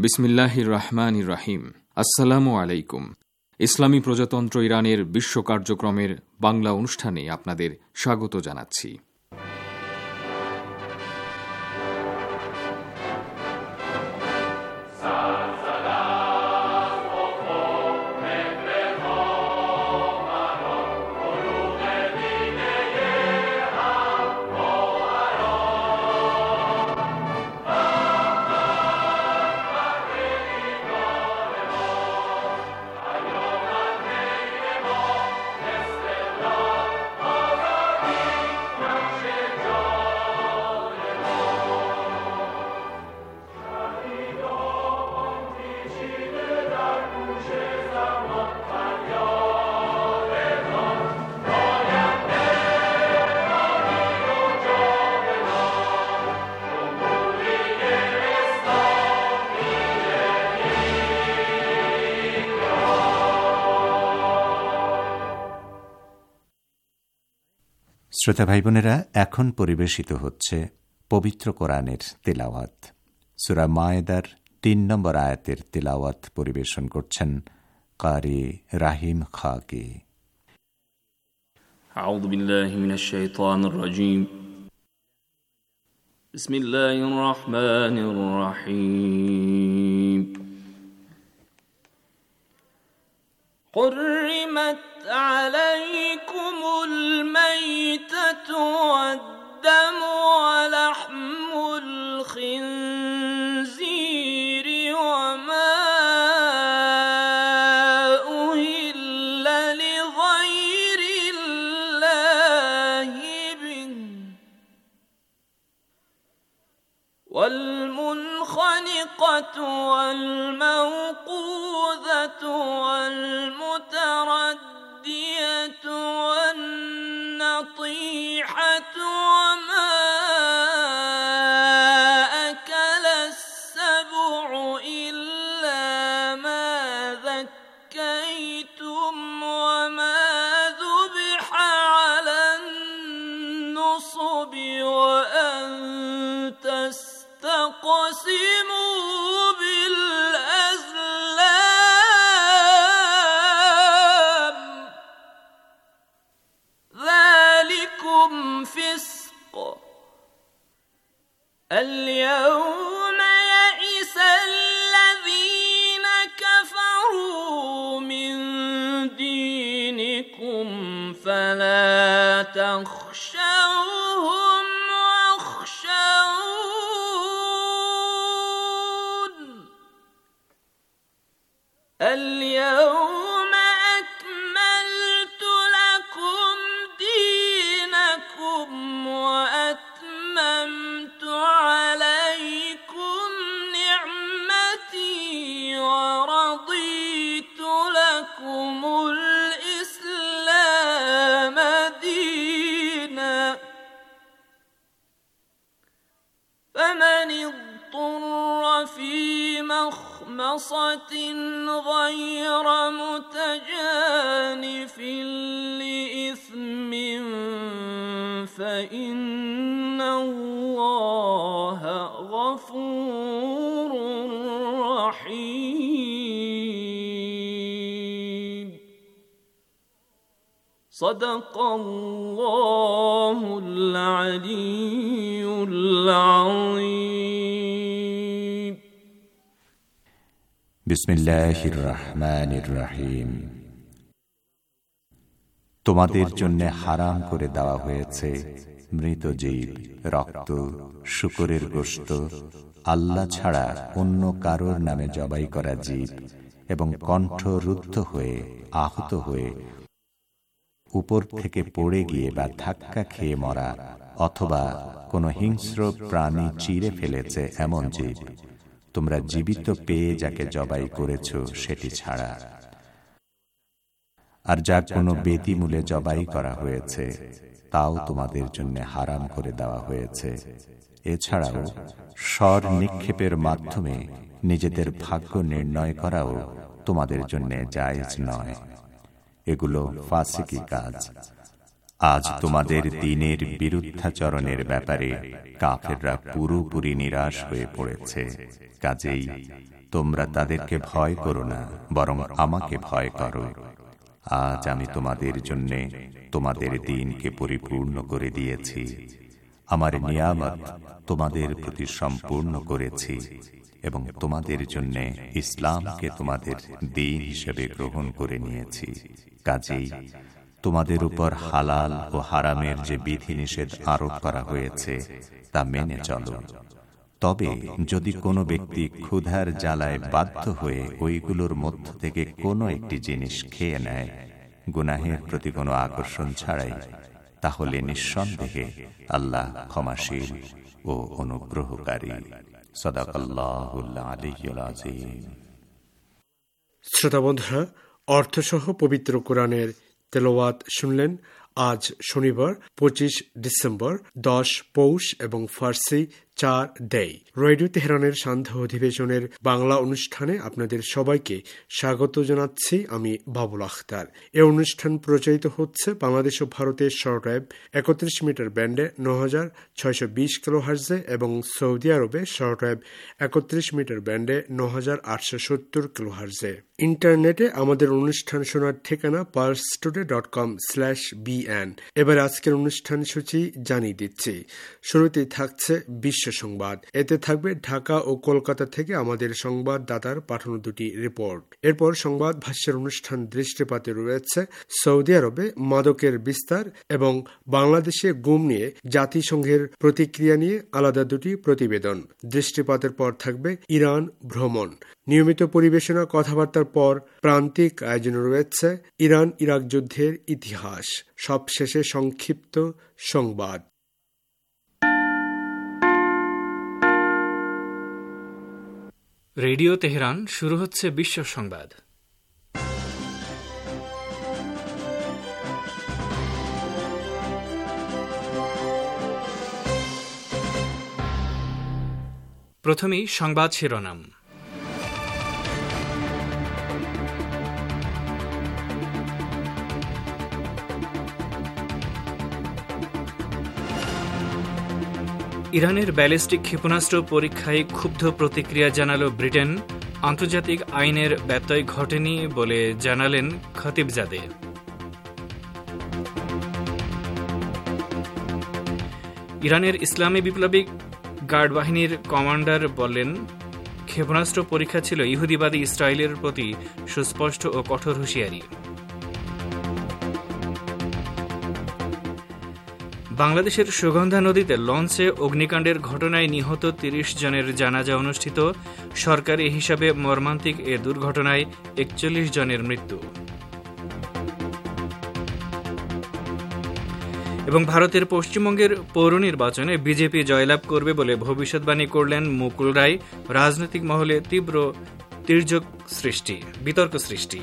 বিসমিল্লাহির রহমানির রহিম। আসসালামু আলাইকুম। ইসলামী প্রজাতন্ত্র ইরানের বিশ্ব কার্যক্রমের বাংলা অনুষ্ঠানে আপনাদের স্বাগত জানাচ্ছি। শ্রোতা ভাই বোনেরা, এখন পরিবেশিত হচ্ছে পবিত্র কোরআনের তিলাওয়াত। সূরা মায়েদার ৩ নম্বর আয়াতের তিলাওয়াত পরিবেশন করছেন কারি রাহিম খাকি। আউযু বিল্লাহি মিনাশ শাইতানির রাজীম। বিসমিল্লাহির রহমানির রহিম। حرمت عليكم الميتة والدم ولحم الخنزير وما أهل لغير الله به والمنخنقة والموقوذة والمتردية والنطيحة وما أكل السبع إلا ما ذكيتم وما ذبح على النصب وأن تستقسموا بالأزلام ذلكم فسق اليوم يئس الذين كفروا من دينكم فلا تخشوهم واخشون اليوم أكملت لكم دينكم وأتممت عليكم نعمتي ورضيت لكم الإسلام دينا فمن اضطر في مخمصة غير متجانف لإثم فإن الله غفور رحيم صدق الله العلي العظيم বিসমিল্লাহির রহমানির রহিম। তোমাদের জন্য হারাম করে দেওয়া হয়েছে মৃত জীব, রক্ত, শূকরের গোশত, আল্লাহ ছাড়া অন্য কারোর নামে জবাই করা জীব এবং কণ্ঠ রুদ্ধ হয়ে, আহত হয়ে, উপর থেকে পড়ে গিয়ে বা ধাক্কা খেয়ে মরা অথবা কোনো হিংস্র প্রাণী চিরে ফেলেছে এমন জীব, তোমরা জীবিত পেয়ে যাকে জবাই করেছ সেটি ছাড়া। আর যা কোনো বেদিমূলে জবাই করা হয়েছে তাও তোমাদের জন্য হারাম করে দেওয়া হয়েছে। এছাড়াও স্বর নিক্ষেপের মাধ্যমে নিজেদের ভাগ্য নির্ণয় করাও তোমাদের জন্য জায়েজ নয়। এগুলো ফাসিকি কাজ। আজ তোমাদের দ্বীনের বিরুদ্ধাচরণের ব্যাপারে কাফেররা পুরোপুরি নিরাশ হয়ে পড়েছে। কাজেই তোমরা তাদেরকে ভয় করো না, বরং আমাকে ভয় করো। আজ আমি তোমাদের জন্যে তোমাদের দ্বীনকে পরিপূর্ণ করে দিয়েছি, আমার নিয়ামত তোমাদের প্রতি সম্পূর্ণ করেছি এবং তোমাদের জন্য ইসলামকে তোমাদের দ্বীন হিসেবে গ্রহণ করে নিয়েছি। কাজেই তোমাদের উপর হালাল ও হারামের যে বিধিনিষেধ আরোপ করা হয়েছে তা মেনে চলো। তবে যদি কোনো ব্যক্তি ক্ষুধার জ্বালায় বাধ্য হয়ে ওইগুলোর মধ্য থেকে কোনো একটি জিনিস খেয়ে নেয় গুনাহের প্রতি কোনো আকর্ষণ ছাড়াই, তাহলে নিঃসন্দেহে আল্লাহ ক্ষমাশীল ও অনুগ্রহকারী। সাদাকাল্লাহুল আলিয়্যুল আযীম। শ্রোতা বন্ধুরা, অর্থসহ পবিত্র কোরআনের তেলাওয়াত শুনলেন। আজ শনিবার 25 ডিসেম্বর, 10 পৌষ এবং ফার্সি 4 দেই। রেডিও তেহরানের সান্ধ্য অধিবেশনের বাংলা অনুষ্ঠানে আপনাদের সবাইকে স্বাগত জানাচ্ছি। আমি বাবুল আখতার। এই অনুষ্ঠান প্রচারিত হচ্ছে বাংলাদেশ ও ভারতের শর্টওয়েভ 31 মিটার ব্যান্ডে 9620 কিলোহার্টজে এবং সৌদি আরবে শর্টওয়েভ 31 মিটার ব্যান্ডে 9870 কিলোহার্টজে। ইন্টারনেটে আমাদের অনুষ্ঠান শোনার ঠিকানা parstoday.com/bn। এবার আজকের অনুষ্ঠান সূচি জানিয়ে দিচ্ছি। শুরুতেই থাকছে বিশ্ব সংবাদ। এতে থাকবে ঢাকা ও কলকাতা থেকে আমাদের সংবাদদাতার পাঠানো দুটি রিপোর্ট। এরপর সংবাদ ভাষ্যের অনুষ্ঠান দৃষ্টিপাতে রয়েছে সৌদি আরবে মাদকের বিস্তার এবং বাংলাদেশে গুম নিয়ে জাতিসংঘের প্রতিক্রিয়া নিয়ে আলাদা দুটি প্রতিবেদন। দৃষ্টিপাতের পর থাকবে ইরান ভ্রমণ। নিয়মিত পরিবেশনা কথাবার্তার পর প্রান্তিক আয়োজনে রয়েছে ইরান ইরাক যুদ্ধের ইতিহাস। সবশেষে সংক্ষিপ্ত সংবাদ। রেডিও তেহরান, শুরু হচ্ছে বিশ্ব সংবাদ। প্রথমেই সংবাদ শিরোনাম। ইরানের ব্যালিস্টিক ক্ষেপণাস্ত্র পরীক্ষায় ক্ষুব্ধ প্রতিক্রিয়া জানালো ব্রিটেন। আন্তর্জাতিক আইনের ব্যত্যয় ঘটেনি বলে জানালেন খতিবজাদে। ইরানের ইসলামী বিপ্লবী গার্ড বাহিনীর কমান্ডার বললেন, ক্ষেপণাস্ত্র পরীক্ষা ছিল ইহুদিবাদী ইসরায়েলের প্রতি সুস্পষ্ট ও কঠোর হুঁশিয়ারি। বাংলাদেশের সুগন্ধা নদীতে লঞ্চে অগ্নিকাণ্ডের ঘটনায় নিহত ৩০ জনের জানাজা অনুষ্ঠিত। সরকারি হিসাবে মর্মান্তিক এ দুর্ঘটনায় ৪১ জনের মৃত্যু। এবং ভারতের পশ্চিমবঙ্গের পৌর নির্বাচনে বিজেপি জয়লাভ করবে বলে ভবিষ্যৎবাণী করলেন মুকুল রায়। রাজনৈতিক মহলে তীব্র বিতর্ক সৃষ্টি।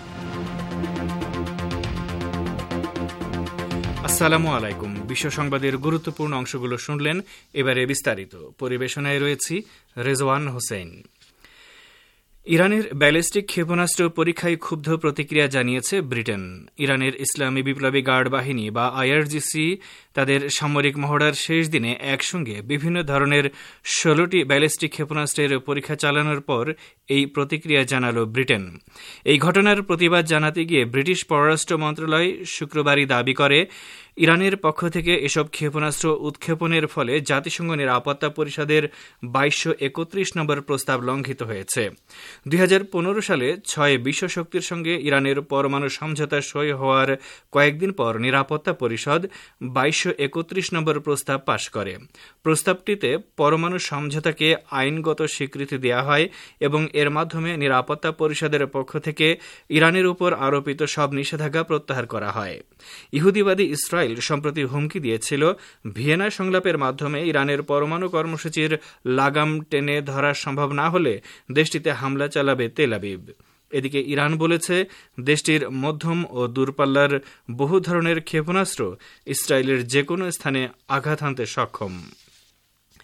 আসসালামু আলাইকুম। বিশ্ব সংবাদের গুরুত্বপূর্ণ অংশগুলো শুনলেন। এবারে বিস্তারিত। পরিবেশনায় রয়েছি রেজওয়ান হোসেন। ইরানের ব্যালিস্টিক ক্ষেপণাস্ত্র পরীক্ষায় ক্ষুব্ধ প্রতিক্রিয়া জানিয়েছে ব্রিটেন। ইরানের ইসলামী বিপ্লবী গার্ড বাহিনী বা আইআরজিসি তাদের সামরিক মহড়ার শেষ দিনে একসঙ্গে বিভিন্ন ধরনের 16টি ব্যালিস্টিক ক্ষেপণাস্ত্রের পরীক্ষা চালানোর পর এই প্রতিক্রিয়া জানাল ব্রিটেন। এই ঘটনার প্রতিবাদ জানাতে গিয়ে ব্রিটিশ পররাষ্ট্র মন্ত্রণালয় শুক্রবারই দাবি করে, ইরানের পক্ষ থেকে এসব ক্ষেপণাস্ত্র উৎক্ষেপণের ফলে জাতিসংঘ নিরাপত্তা পরিষদের 2231 নম্বর প্রস্তাব লঙ্ঘিত হয়েছে। 2015 সালে 6 বিশ্বশক্তির সঙ্গে ইরানের পরমাণু সমঝোতা সই হওয়ার কয়েকদিন পর নিরাপত্তা পরিষদ 2231 নম্বর প্রস্তাব পাশ করে। প্রস্তাবটিতে পরমাণু সমঝোতাকে আইনগত স্বীকৃতি দেওয়া হয় এবং এর মাধ্যমে নিরাপত্তা পরিষদের পক্ষ থেকে ইরানের উপর আরোপিত সব নিষেধাজ্ঞা প্রত্যাহার করা হয়। ইহুদিবাদী ইসরায়েল সম্প্রতি হুমকি দিয়েছিল, ভিয়েনা সংলাপের মাধ্যমে ইরানের পরমাণু কর্মসূচির লাগাম টেনে ধরা সম্ভব না হলে দেশটিতে হামলা চালাবে তেল আবিব। এদিকে ইরান বলেছে, দেশটির মধ্যম ও দূরপাল্লার বহু ধরনের ক্ষেপণাস্ত্র ইসরায়েলের যে কোনো স্থানে আঘাত হানতে সক্ষম।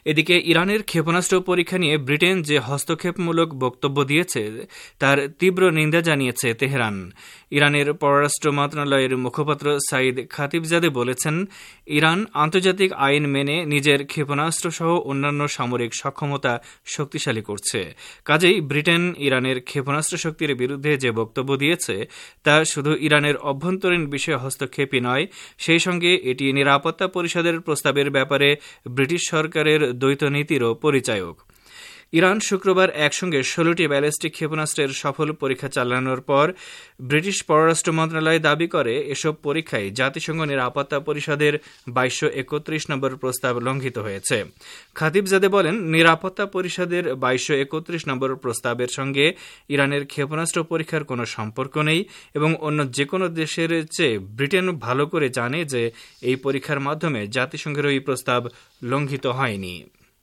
এদিকে ইরানের ক্ষেপণাস্ত্র পরীক্ষা নিয়ে ব্রিটেন যে হস্তক্ষেপমূলক বক্তব্য দিয়েছে তার তীব্র নিন্দা জানিয়েছে তেহরান। ইরানের পররাষ্ট্র মন্ত্রণালয়ের মুখপাত্র সাইদ খাতিবজাদে বলেছেন, ইরান আন্তর্জাতিক আইন মেনে নিজের ক্ষেপণাস্ত্র সহ অন্যান্য সামরিক সক্ষমতা শক্তিশালী করছে। কাজেই ব্রিটেন ইরানের ক্ষেপণাস্ত্র শক্তির বিরুদ্ধে যে বক্তব্য দিয়েছে তা শুধু ইরানের অভ্যন্তরীণ বিষয়ে হস্তক্ষেপই নয়, সেই সঙ্গে এটি নিরাপত্তা পরিষদের প্রস্তাবের ব্যাপারে ব্রিটিশ সরকারের দ্বৈত নীতিরও পরিচায়ক। ইরান শুক্রবার একসঙ্গে 16টি ব্যালিস্টিক ক্ষেপণাস্ত্রের সফল পরীক্ষা চালানোর পর ব্রিটিশ পররাষ্ট্র মন্ত্রণালয় দাবি করে এসব পরীক্ষায় জাতিসংঘ নিরাপত্তা পরিষদের 2231 নম্বর প্রস্তাব লঙ্ঘিত হয়েছে। খাতিবজাদে বলেন, নিরাপত্তা পরিষদের 2231 নম্বর প্রস্তাবের সঙ্গে ইরানের ক্ষেপণাস্ত্র পরীক্ষার কোনো সম্পর্ক নেই এবং অন্য যে কোনো দেশের চেয়ে ব্রিটেন ভালো করে জানে যে এই পরীক্ষার মাধ্যমে জাতিসংঘের এই প্রস্তাব লঙ্ঘিত হয়নি।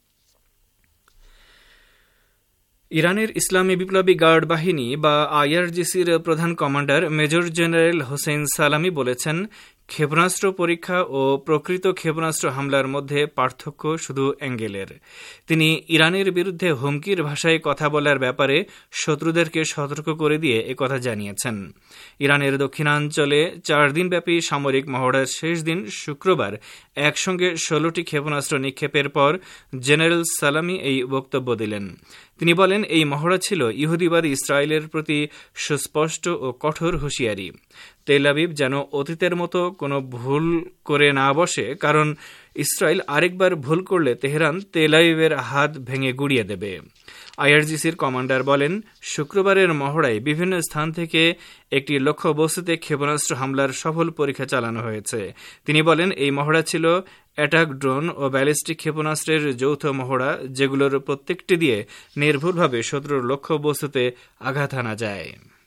ইরানের ইসলামী বিপ্লবী গার্ড বাহিনী বা আইআরজিসির প্রধান কমান্ডার মেজর জেনারেল হোসেন সালামি বলেছেন, ক্ষেপণাস্ত্র পরীক্ষা ও প্রকৃত ক্ষেপণাস্ত্র হামলার মধ্যে পার্থক্য শুধু অ্যাঙ্গেলের। তিনি ইরানের বিরুদ্ধে হুমকির ভাষায় কথা বলার ব্যাপারে শত্রুদেরকে সতর্ক করে দিয়ে একথা জানিয়েছেন। ইরানের দক্ষিণাঞ্চলে 4 দিনব্যাপী সামরিক মহড়ার শেষ দিন শুক্রবার একসঙ্গে 16টি ক্ষেপণাস্ত্র নিক্ষেপের পর জেনারেল সালামি এই বক্তব্য দিলেন। তিনি বলেন, এই মহড়া ছিল ইহুদিবাদী ইসরায়েলের প্রতি সুস্পষ্ট ও কঠোর হুঁশিয়ারি। তেল আবিব যেন অতীতের মতো কোনো ভুল করে না বসে, কারণ ইসরায়েল আরেকবার ভুল করলে তেহরান তেল আবিবের হাত ভেঙে গুড়িয়ে দেবে। আইআরজিসির কমান্ডার বলেন, শুক্রবারের মহড়ায় বিভিন্ন স্থান থেকে একটি লক্ষ্যবস্তুতে ক্ষেপণাস্ত্র হামলার সফল পরীক্ষা চালানো হয়েছে। তিনি বলেন, এই মহড়া ছিল অ্যাটাক ড্রোন ও ব্যালিস্টিক ক্ষেপণাস্ত্রের যৌথ মহড়া, যেগুলোর প্রত্যেকটি দিয়ে নির্ভুলভাবে শত্রুর লক্ষ্যবস্তুতে আঘাত হানা যায়।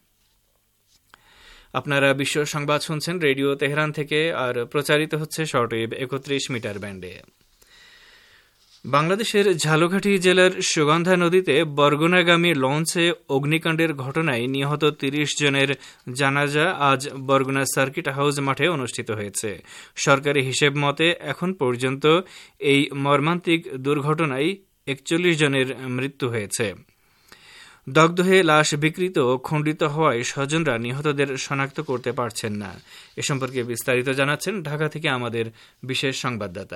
আপনারা বিশ্ব সংবাদ শুনছেন রেডিও তেহরান থেকে, আর প্রচারিত হচ্ছে শর্টওয়েভ 31 মিটার ব্যান্ডে। বাংলাদেশের ঝালকাঠি জেলার সুগন্ধা নদীতে বরগুনাগামী লঞ্চে অগ্নিকাণ্ডের ঘটনায় নিহত 30 জনের জানাজা আজ বরগুনা সার্কিট হাউস মাঠে অনুষ্ঠিত হয়েছে। সরকারি হিসেব মতে এখন পর্যন্ত এই মর্মান্তিক দুর্ঘটনায় 41 জনের মৃত্যু হয়েছে। দগ্ধ হয়ে লাশ বিকৃত ও খণ্ডিত হওয়ায় স্বজনরা নিহতদের শনাক্ত করতে পারছেন না। এ সম্পর্কে বিস্তারিত জানাচ্ছেন ঢাকা থেকে আমাদের বিশেষ সংবাদদাতা।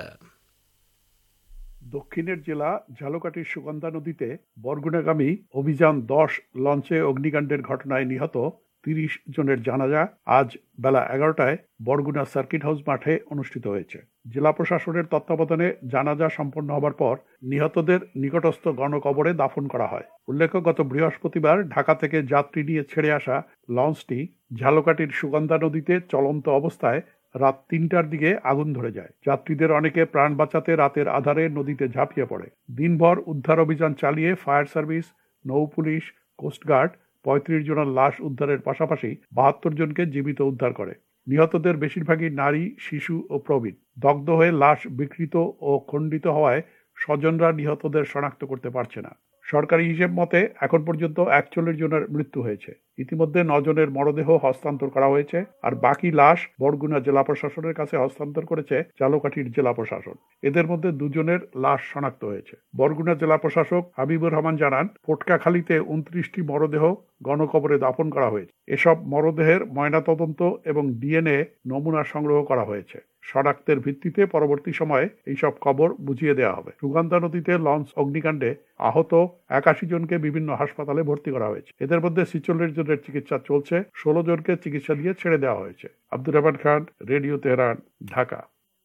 দক্ষিণের জেলা ঝালকাঠির সুগন্ধা নদীতে বরগুনাগামী অভিযান 10 লঞ্চে অগ্নিকাণ্ডের ঘটনায় নিহত 30 জনের জানাজা আজ বেলা 11টায় বরগুনা সার্কিট হাউস মাঠে অনুষ্ঠিত হয়েছে। জেলা প্রশাসনের তত্ত্বাবধানে জানাজা সম্পন্ন হবার পর নিহতদের নিকটস্থ গণকবরে দাফন করা হয়। উল্লেখ্য, গত বৃহস্পতিবার ঢাকা থেকে যাত্রী নিয়ে ছেড়ে আসা লঞ্চটি ঝালকাঠির সুগন্ধা নদীতে চলন্ত অবস্থায় রাত 3টার দিকে আগুন ধরে যায়। যাত্রীদের অনেকে প্রাণ বাঁচাতে রাতের আধারে নদীতে ঝাঁপিয়ে পড়ে। দিনভর উদ্ধার অভিযান চালিয়ে ফায়ার সার্ভিস, নৌ পুলিশ, কোস্টগার্ড 35 জনের লাশ উদ্ধারের পাশাপাশি 72 জনকে জীবিত উদ্ধার করে। নিহতদের বেশিরভাগই নারী, শিশু ও প্রবীণ। দগ্ধ হয়ে লাশ বিকৃত ও খণ্ডিত হওয়ায় স্বজনরা নিহতদের শনাক্ত করতে পারছে না। সরকারি হিসেব মতে এখন পর্যন্ত 41 জনের মৃত্যু হয়েছে। ইতিমধ্যে 9 জনের মরদেহ হস্তান্তর করা হয়েছে, আর বাকি লাশ বরগুনা জেলা প্রশাসনের কাছে হস্তান্তর করেছে ঝালকাঠির জেলা প্রশাসন। এদের মধ্যে 2 জনের লাশ শনাক্ত হয়েছে। বরগুনা জেলা প্রশাসক হাবিবুর রহমান জানান, পটকাখালীতে 29টি মরদেহ গণকবরে দাফন করা হয়েছে। এসব মরদেহের ময়নাতদন্ত এবং ডিএনএ নমুনা সংগ্রহ করা হয়েছে। শনাক্তের ভিত্তিতে পরবর্তী সময়ে এইসব খবর বুঝিয়ে দেওয়া হবে। সুগন্ধা নদীতে লঞ্চ অগ্নিকাণ্ডে আহত 81 জনকে বিভিন্ন হাসপাতালে ভর্তি করা হয়েছে। এদের মধ্যে 46 জনের চিকিৎসা চলছে, 16 জনকে চিকিৎসা দিয়ে ছেড়ে দেওয়া হয়েছে। Abdur Rahman Khan, radio Tehran, Dhaka.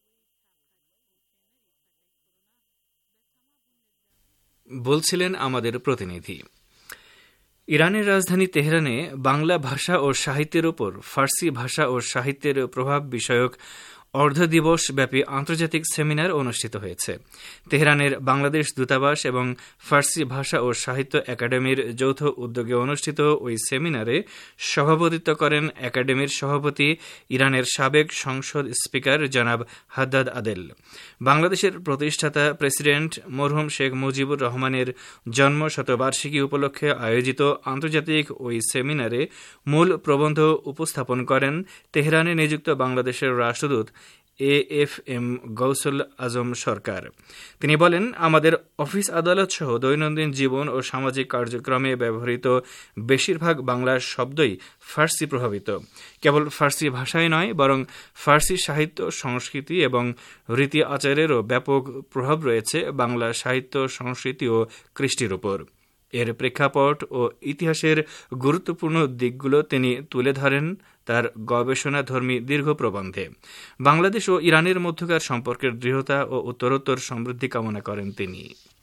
বলছিলেন আমাদের প্রতিনিধি। ইরানের রাজধানী তেহরানে বাংলা ভাষা ও সাহিত্যের ওপর ফার্সি ভাষা ও সাহিত্যের প্রভাব বিষয়ক অর্ধদিবস ব্যাপী আন্তর্জাতিক সেমিনার অনুষ্ঠিত হয়েছে। তেহরানের বাংলাদেশ দূতাবাস এবং ফার্সি ভাষা ও সাহিত্য একাডেমির যৌথ উদ্যোগে অনুষ্ঠিত ওই সেমিনারে সভাপতিত্ব করেন একাডেমির সভাপতি, ইরানের সাবেক সংসদ স্পিকার জনাব হাদ্দাদ আদেল। বাংলাদেশের প্রতিষ্ঠাতা প্রেসিডেন্ট মরহুম শেখ মুজিবুর রহমানের জন্ম শতবার্ষিকী উপলক্ষে আয়োজিত আন্তর্জাতিক ওই সেমিনারে মূল প্রবন্ধ উপস্থাপন করেন তেহরানে নিযুক্ত বাংলাদেশের রাষ্ট্রদূত AFM গৌসুল আজম সরকার। তিনি বলেন, আমাদের অফিস আদালত সহ দৈনন্দিন জীবন ও সামাজিক কার্যক্রমে ব্যবহৃত বেশিরভাগ বাংলা শব্দই ফার্সি প্রভাবিত। কেবল ফার্সি ভাষাই নয়, বরং ফার্সি সাহিত্য, সংস্কৃতি এবং রীতি আচারেরও ব্যাপক প্রভাব রয়েছে বাংলা সাহিত্য, সংস্কৃতি ও কৃষ্টির উপর। এর প্রেক্ষাপট ও ইতিহাসের গুরুত্বপূর্ণ দিকগুলো তিনি তুলে ধরেন তার গবেষণাধর্মী দীর্ঘ প্রবন্ধে। বাংলাদেশ ও ইরানের মধ্যকার সম্পর্কের দৃঢ়তা ও উত্তরোত্তর সমৃদ্ধি কামনা করেন তিনি।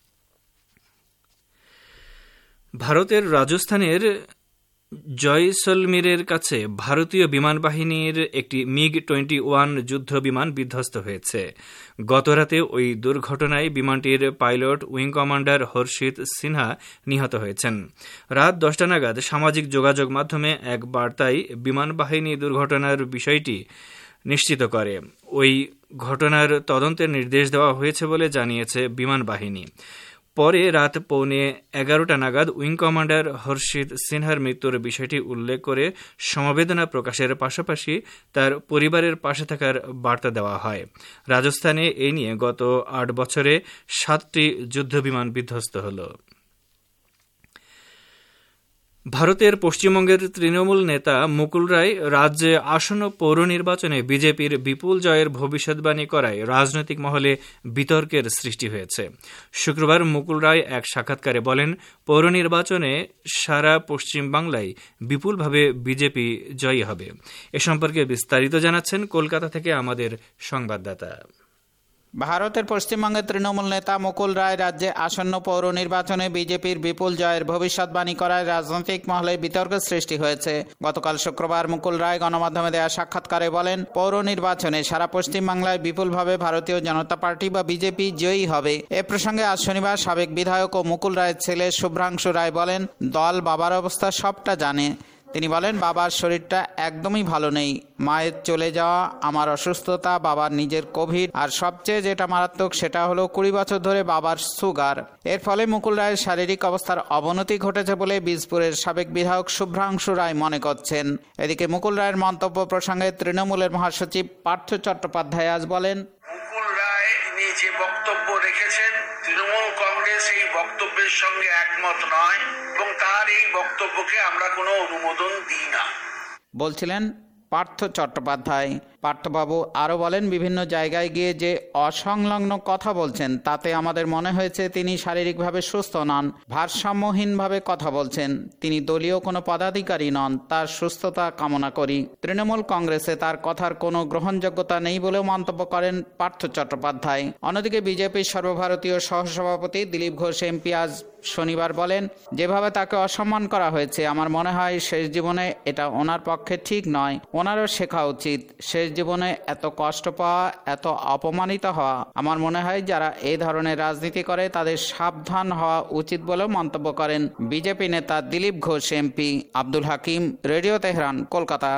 ভারতের রাজস্থানের জয়সলমীরের কাছে ভারতীয় বিমান বাহিনীর একটি MiG-21 যুদ্ধ বিমান বিধ্বস্ত হয়েছে। গতরাতে ওই দুর্ঘটনায় বিমানটির pilot wing commander Harshit Sinha নিহত হয়েছেন। রাত 10টা নাগাদ সামাজিক যোগাযোগ মাধ্যমে এক বার্তায় বিমান বাহিনী দুর্ঘটনার বিষয়টি নিশ্চিত করে। ওই ঘটনার তদন্তের নির্দেশ দেওয়া হয়েছে বলে জানিয়েছে বিমান বাহিনী। পরে রাত 11:15 নাগাদ উইং কমান্ডার হর্ষিত সিনহার মৃত্যুর বিষয়টি উল্লেখ করে সমবেদনা প্রকাশের পাশাপাশি তার পরিবারের পাশে থাকার বার্তা দেওয়া হয়। রাজস্থানে এই নিয়ে গত 8 বছরে 7টি যুদ্ধবিমান বিধ্বস্ত হল। ভারতের পশ্চিমবঙ্গের তৃণমূল নেতা মুকুল রায় রাজ্যে আসন্ন পৌর নির্বাচনে বিজেপির বিপুল জয়ের ভবিষ্যৎবাণী করায় রাজনৈতিক মহলে বিতর্কের সৃষ্টি হয়েছে। শুক্রবার মুকুল রায় এক সাক্ষাৎকারে বলেন, পৌর নির্বাচনে সারা পশ্চিম বাংলায় বিপুলভাবে বিজেপি জয়ী হবে। এ সম্পর্কে বিস্তারিত জানাচ্ছেন কলকাতা থেকে আমাদের সংবাদদাতা। ভারতের পশ্চিমবঙ্গের তৃণমূল নেতা মুকুল রায় রাজ্যে আসন্ন পৌর নির্বাচনে বিজেপির বিপুল জয়ের ভবিষ্যৎবাণী করায় রাজনৈতিক মহলে বিতর্কের সৃষ্টি হয়েছে। গতকাল শুক্রবার মুকুল রায় গণমাধ্যমে দেওয়া সাক্ষাৎকারে বলেন, পৌর নির্বাচনে সারা পশ্চিমবাংলায় বিপুলভাবে ভারতীয় জনতা পার্টি বা বিজেপি জয়ী হবে। এ প্রসঙ্গে আজ শনিবার সাবেক বিধায়ক ও মুকুল রায়ের ছেলে শুভ্রাংশু রায় বলেন, দল বাবার অবস্থা সবটা জানে। তিনি বলেন, বাবার শরীরটা একদমই ভালো নেই। মায়ের চলে যাওয়া, আমার অসুস্থতা, বাবার নিজের কোভিড, আর সবচেয়ে যেটা মারাত্মক সেটা হলো 20 বছর ধরে বাবার সুগার। এর ফলে মুকুল রায়ের শারীরিক অবস্থার অবনতি ঘটেছে বলে বীজপুরের সাবেক বিধায়ক শুভ্রাংশু রায় মনে করছেন। এদিকে মুকুল রায়ের মন্তব্য প্রসঙ্গে তৃণমূলের মহাসচিব পার্থ চট্টোপাধ্যায় আজ বলেন, মুকুল রায় যে বক্তব্য রেখেছেন, তৃণমূল কংগ্রেস এই বক্তব্যের সঙ্গে একমত নয় এবং তার এই বক্তব্যকে আমরা কোনো অনুমোদন দিই না, বলছিলেন পার্থ চট্টোপাধ্যায়। পার্থবাবু আরও বলেন, বিভিন্ন জায়গায় গিয়ে যে অসংলগ্ন কথা বলছেন তাতে আমাদের মনে হয়েছে তিনি শারীরিকভাবে সুস্থ নন, ভারসাম্যহীনভাবে কথা বলছেন। তিনি দলীয় কোনো পদাধিকারী নন, তার সুস্থতা কামনা করি। তৃণমূল কংগ্রেসে তার কথার কোনো গ্রহণযোগ্যতা নেই বলেও মন্তব্য করেন পার্থ চট্টোপাধ্যায়। অন্যদিকে বিজেপির সর্বভারতীয় সহসভাপতি দিলীপ ঘোষ এমপি আজ শনিবার বলেন, যেভাবে তাকে অসম্মান করা হয়েছে আমার মনে হয় শেষ জীবনে এটা ওনার পক্ষে ঠিক নয়। ওনারও শেখা উচিত। শেষ জীবনে এত কষ্ট পাওয়া, এত অপমানিত হওয়া, আমার মনে হয় যারা এই ধরনের রাজনীতি করে তাদের সাবধান হওয়া উচিত বলেও মন্তব্য করেন বিজেপি নেতা Dilip Ghosh MP. Abdul Hakim, radio Tehran, Kolkata.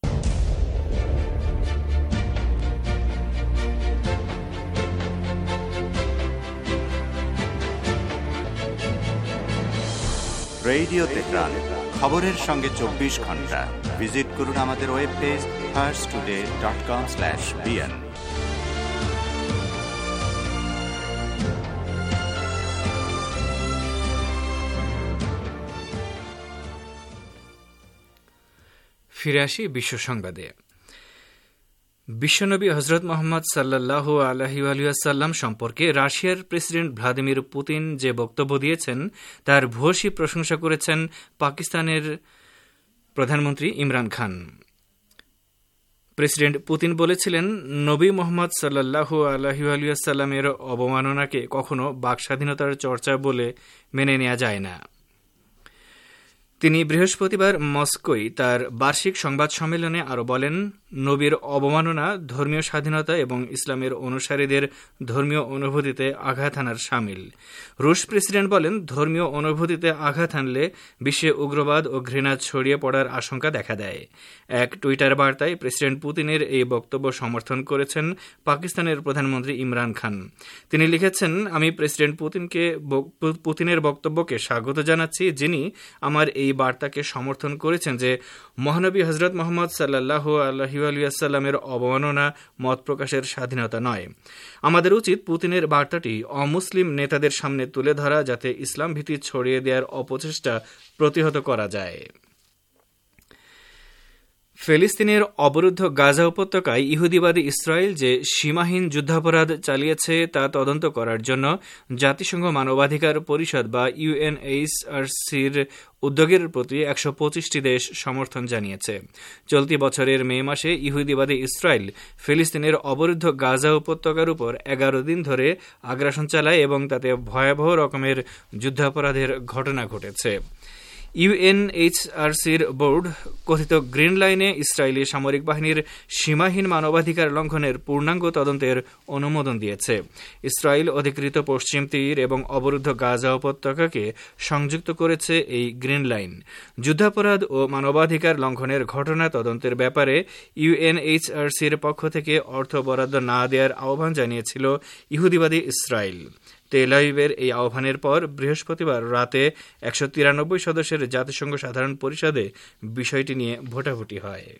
Radio Tehran, খবরের সঙ্গে 24 ঘন্টা। ভিজিট করুন আমাদের ওয়েব পেজ firsttoday.com/bn। ফিরে আসি বিশ্ব সংবাদে। বিশ্বনবী হজরত মোহাম্মদ সাল্লাল্লাহু আলাইহি ওয়াসাল্লাম সম্পর্কে রাশিয়ার প্রেসিডেন্ট ভ্লাদিমির পুতিন যে বক্তব্য দিয়েছেন তার ভূয়সী প্রশংসা করেছেন পাকিস্তানের প্রধানমন্ত্রী ইমরান খান। প্রেসিডেন্ট পুতিন বলেছিলেন, নবী মোহাম্মদ সাল্লাল্লাহু আলাইহি ওয়াসাল্লামের অবমাননাকে কখনো বাকস্বাধীনতার চর্চা বলে মেনে নেওয়া যায় না। তিনি বৃহস্পতিবার মস্কোয় তার বার্ষিক সংবাদ সম্মেলনে আরও বলেন, নবীর অবমাননা ধর্মীয় স্বাধীনতা এবং ইসলামের অনুসারীদের ধর্মীয় অনুভূতিতে আঘাত হানার শামিল। রুশ প্রেসিডেন্ট বলেন, ধর্মীয় অনুভূতিতে আঘাত হানলে বিশ্বে উগ্রবাদ ও ঘৃণা ছড়িয়ে পড়ার আশঙ্কা দেখা দেয়। এক টুইটার বার্তায় প্রেসিডেন্ট পুতিনের এই বক্তব্য সমর্থন করেছেন পাকিস্তানের প্রধানমন্ত্রী ইমরান খান। তিনি লিখেছেন, আমি প্রেসিডেন্ট পুতিনের বক্তব্যকে স্বাগত জানাচ্ছি, যিনি আমার এই বার্তাকে সমর্থন করেছেন যে মহানবী হজরত মোহাম্মদ সাল্লাল্লাহু আলাইহি আলাইহিওয়াসাল্লামের অবমাননা মত প্রকাশের স্বাধীনতা নয়। আমাদের উচিত পুতিনের বার্তাটি অমুসলিম নেতাদের সামনে তুলে ধরা, যাতে ইসলাম ভীতি ছড়িয়ে দেওয়ার অপচেষ্টা প্রতিহত করা যায়। ফিলিস্তিনের অবরুদ্ধ গাজা উপত্যকায় ইহুদিবাদী ইসরায়েল যে সীমাহীন যুদ্ধাপরাধ চালিয়েছে তা তদন্ত করার জন্য জাতিসংঘ মানবাধিকার পরিষদ বা ইউএনএইচআরসির উদ্যোগের প্রতি ১২৫টি দেশ সমর্থন জানিয়েছে। চলতি বছরের মে মাসে ইহুদিবাদী ইসরায়েল ফিলিস্তিনের অবরুদ্ধ গাজা উপত্যকার উপর ১১ দিন ধরে আগ্রাসন চালায় এবং তাতে ভয়াবহ রকমের যুদ্ধাপরাধের ঘটনা ঘটেছে। ইউএনএইচআরসির বোর্ড কথিত গ্রিন লাইনে ইসরায়েলি সামরিক বাহিনীর সীমাহীন মানবাধিকার লঙ্ঘনের পূর্ণাঙ্গ তদন্তের অনুমোদন দিয়েছে। ইসরায়েল অধিকৃত পশ্চিম তীর এবং অবরুদ্ধ গাজা উপত্যকাকে সংযুক্ত করেছে এই গ্রিন লাইন। যুদ্ধাপরাধ ও মানবাধিকার লঙ্ঘনের ঘটনা তদন্তের ব্যাপারে ইউএনএইচআরসির পক্ষ থেকে অর্থ বরাদ্দ না দেওয়ার আহ্বান জানিয়েছিল ইহুদিবাদী ইসরায়েল। তেল আবিবের এই আহ্বানের পর বৃহস্পতিবার রাতে ১৯৩ সদস্যের জাতিসংঘ সাধারণ পরিষদে বিষয়টি নিয়ে ভোটাভুটি হয়।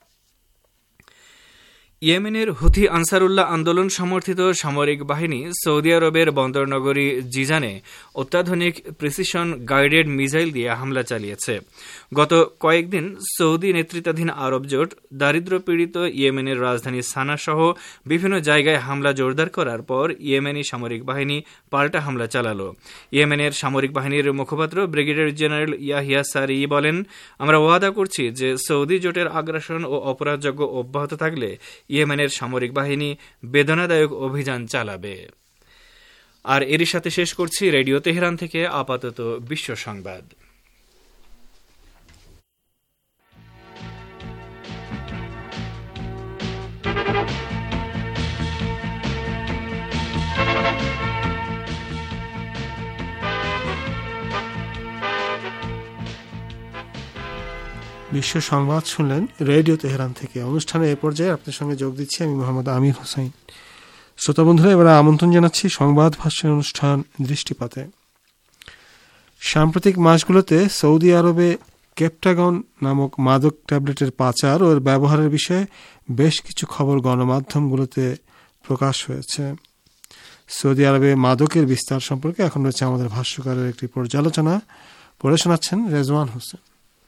ইয়েমেনের হুথি আনসারুল্লাহ আন্দোলন সমর্থিত সামরিক বাহিনী সৌদি আরবের বন্দরনগরী জিজানে অত্যাধুনিক প্রিসিশন গাইডেড মিসাইল দিয়ে হামলা চালিয়েছে। গত কয়েকদিন সৌদি নেতৃত্বাধীন আরব জোট দারিদ্র্যপীড়িত ইয়েমেনের রাজধানী সানা সহ বিভিন্ন জায়গায় হামলা জোরদার করার পর ইয়েমেনি সামরিক বাহিনী পাল্টা হামলা চালাল। ইয়েমেনের সামরিক বাহিনীর মুখপাত্র ব্রিগেডিয়ার জেনারেল ইয়াহিয়া সারি বলেন, আমরা ওয়াদা করছি যে সৌদি জোটের আগ্রাসন ও অপরাধযোগ্য অব্যাহত থাকলে ইয়েমেনের সামরিক বাহিনী বেদনাদায়ক অভিযান চালাবে। আর এরই সাথে শেষ করছি রেডিও তেহরান থেকে আপাতত বিশ্ব সংবাদ। বিশ্ব সংবাদ শুনলেন রেডিও তেহরান থেকে। অনুষ্ঠানে এ পর্যায়ে আপনার সঙ্গে যোগ দিচ্ছি আমি মোহাম্মদ আমির হোসেন। শ্রোতা বন্ধুরা, এবার আমন্ত্রণ জানাচ্ছি সংবাদ ভাষ্যের অনুষ্ঠান দৃষ্টিপাতে। সাম্প্রতিক মাসগুলোতে সৌদি আরবে কেপটাগন নামক মাদক ট্যাবলেটের পাচার ও এর ব্যবহারের বিষয়ে বেশ কিছু খবর গণমাধ্যমগুলোতে প্রকাশ হয়েছে। সৌদি আরবে মাদকের বিস্তার সম্পর্কে এখন রয়েছে আমাদের ভাষ্যকারের একটি পর্যালোচনা, পড়ে শোনাচ্ছেন রেজওয়ান হোসেন।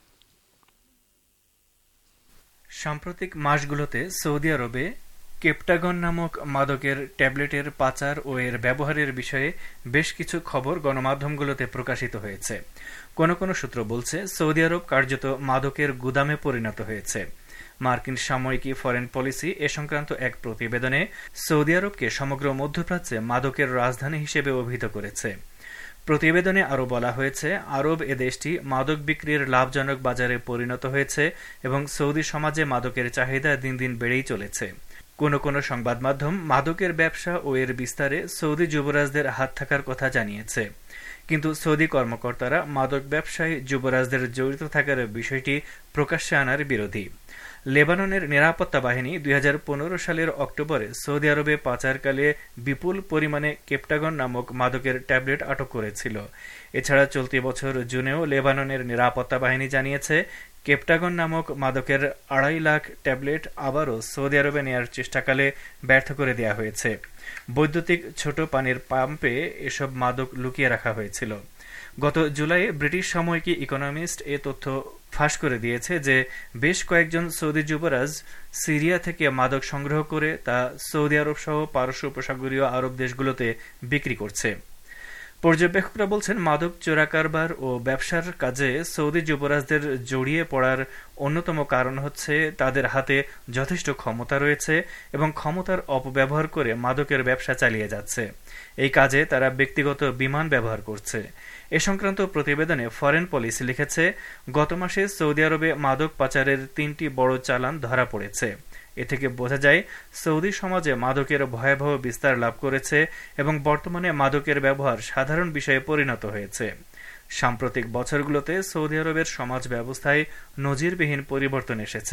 সাম্প্রতিক মাসগুলোতে সৌদি আরবে কেপটাগন নামক মাদকের ট্যাবলেটের পাচার ও এর ব্যবহারের বিষয়ে বেশ কিছু খবর গণমাধ্যমগুলোতে প্রকাশিত হয়েছে। কোনো কোনো সূত্র বলছে সৌদি আরব কার্যত মাদকের গুদামে পরিণত হয়েছে। মার্কিন সাময়িকী ফরেন পলিসি এ সংক্রান্ত এক প্রতিবেদনে সৌদি আরবকে সমগ্র মধ্যপ্রাচ্যে মাদকের রাজধানী হিসেবে অভিহিত করেছে। প্রতিবেদনে আরও বলা হয়েছে, আরব এ দেশটি মাদক বিক্রির লাভজনক বাজারে পরিণত হয়েছে এবং সৌদি সমাজে মাদকের চাহিদা দিন দিন বেড়েই চলেছে। কোনো কোনো সংবাদ মাধ্যম মাদকের ব্যবসা ও এর বিস্তারে সৌদি যুবরাজদের হাত থাকার কথা জানিয়েছে, কিন্তু সৌদি কর্মকর্তারা মাদক ব্যবসায় যুবরাজদের জড়িত থাকার বিষয়টি প্রকাশ্যে আনার বিরোধী। লেবাননের নিরাপত্তা বাহিনী ২০১৫ সালের অক্টোবরে সৌদি আরবে পাচারকালে বিপুল পরিমাণে কেপটাগন নামক মাদকের ট্যাবলেট আটক করেছিল। এছাড়া চলতি বছর জুনেও লেবাননের নিরাপত্তা বাহিনী জানিয়েছে কেপটাগন নামক মাদকের ২.৫ লাখ ট্যাবলেট আবারও সৌদি আরবে নেয়ার চেষ্টাকালে ব্যর্থ করে দেওয়া হয়েছে। বৈদ্যুতিক ছোট পানির পাম্পে এসব মাদক লুকিয়ে রাখা হয়েছিল। গত জুলাইয়ে ব্রিটিশ সাময়িকী ইকোনমিস্ট এ তথ্য ফাঁস করে দিয়েছে যে বেশ কয়েকজন সৌদি যুবরাজ সিরিয়া থেকে মাদক সংগ্রহ করে তা সৌদি আরব সহ পারস্য উপসাগরীয় আরব দেশগুলোতে বিক্রি করছে। পর্যবেক্ষকরা বলছেন, মাদক চোরা কারবার ও ব্যবসার কাজে সৌদি যুবরাজদের জড়িয়ে পড়ার অন্যতম কারণ হচ্ছে তাদের হাতে যথেষ্ট ক্ষমতা রয়েছে এবং ক্ষমতার অপব্যবহার করে মাদকের ব্যবসা চালিয়ে যাচ্ছে। এই কাজে তারা ব্যক্তিগত বিমান ব্যবহার করছে। এ সংক্রান্ত প্রতিবেদনে ফরেন পলিসি লিখেছে, গত মাসে সৌদি আরবে মাদক পাচারের ৩টি বড় চালান ধরা পড়েছে। এ থেকে বোঝা যায় সৌদি সমাজে মাদকের ভয়াবহ বিস্তার লাভ করেছে এবং বর্তমানে মাদকের ব্যবহার সাধারণ বিষয়ে পরিণত হয়েছে। সাম্প্রতিক বছরগুলোতে সৌদি আরবের সমাজ ব্যবস্থায় নজিরবিহীন পরিবর্তন এসেছে।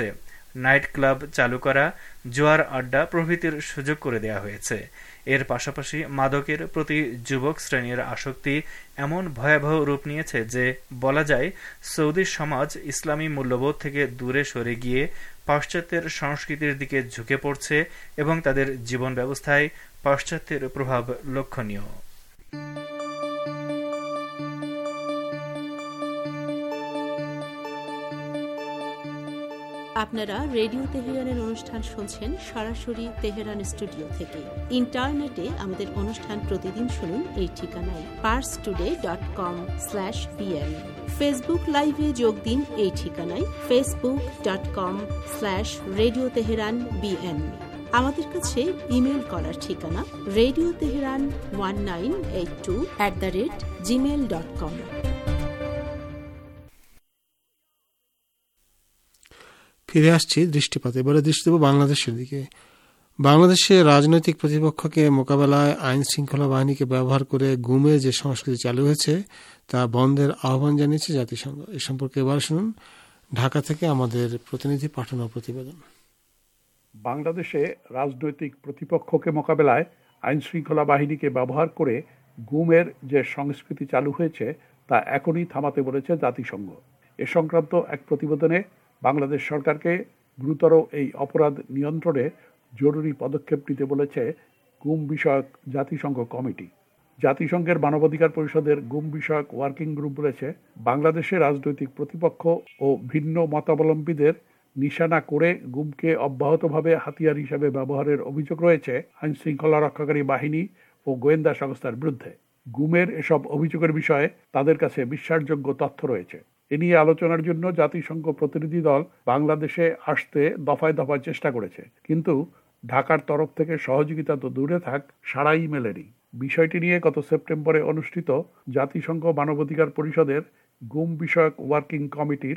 নাইট ক্লাব চালু করা, জোয়ার আড্ডা প্রভৃতির সুযোগ করে দেওয়া হয়েছে। এর পাশাপাশি মাদকের প্রতি যুবক শ্রেণীর আসক্তি এমন ভয়াবহ রূপ নিয়েছে যে বলা যায় সৌদি সমাজ ইসলামী মূল্যবোধ থেকে দূরে সরে গিয়ে পাশ্চাত্যের সংস্কৃতির দিকে ঝুঁকে পড়ছে এবং তাদের জীবন ব্যবস্থায় পাশ্চাত্যের প্রভাব লক্ষণীয়। আপনারা রেডিও তেহরানের অনুষ্ঠান শুনছেন সরাসরি তেহরান স্টুডিও থেকে। ইন্টারনেটে আমাদের অনুষ্ঠান প্রতিদিন শুনুন এই ঠিকানায় parstoday.com/bn। ফেসবুক লাইভে যোগ দিন এই ঠিকানায় facebook.com/radio tehran bn। আমাদের কাছে ইমেল করার ঠিকানা radioteheran1982@gmail.com। ফিরে আসছি দৃষ্টিপাতে। এবারে দৃষ্টি দেব বাংলাদেশের দিকে। বাংলাদেশে রাজনৈতিক প্রতিপক্ষকে মোকাবেলায় আইন শৃঙ্খলা বাহিনীকে ব্যবহার করে গুমের যে সংস্কৃতি চালু হয়েছে তা বন্ধের আহ্বান জানিয়েছে জাতিসংঘ। এ সম্পর্কে এবার শুনুন ঢাকা থেকে আমাদের প্রতিনিধি পাঠানো প্রতিবেদন। বাংলাদেশে রাজনৈতিক প্রতিপক্ষকে মোকাবেলায় আইন শৃঙ্খলা বাহিনীকে ব্যবহার করে গুমের যে সংস্কৃতি চালু হয়েছে তা এখনই থামাতে বলেছে জাতিসংঘ। এ সংক্রান্ত এক প্রতিবেদনে বাংলাদেশ সরকারকে গুরুতর এই অপরাধ নিয়ন্ত্রণে জরুরি পদক্ষেপ নিতে বলেছে গুম বিষয়ক জাতিসংঘ কমিটি। জাতিসংঘের মানবাধিকার পরিষদের গুম বিষয়ক ওয়ার্কিং গ্রুপ বলেছে, বাংলাদেশে রাজনৈতিক প্রতিপক্ষ ও ভিন্ন মতাবলম্বীদের নিশানা করে গুমকে অব্যাহতভাবে হাতিয়ার হিসেবে ব্যবহারের অভিযোগ রয়েছে আইন শৃঙ্খলা রক্ষাকারী বাহিনী ও গোয়েন্দা সংস্থার বিরুদ্ধে। গুমের এসব অভিযোগের বিষয়ে তাদের কাছে বিশ্বাসযোগ্য তথ্য রয়েছে। এ নিয়ে আলোচনার জন্য জাতিসংঘ প্রতিনিধি দল বাংলাদেশে আসতে দফায় দফায় চেষ্টা করেছে, কিন্তু ঢাকার তরফ থেকে সহযোগিতা তো দূরে থাক, সাড়াই মেলেনি। বিষয়টি নিয়ে গত সেপ্টেম্বরে অনুষ্ঠিত জাতিসংঘ মানবাধিকার পরিষদের গুম বিষয়ক ওয়ার্কিং কমিটির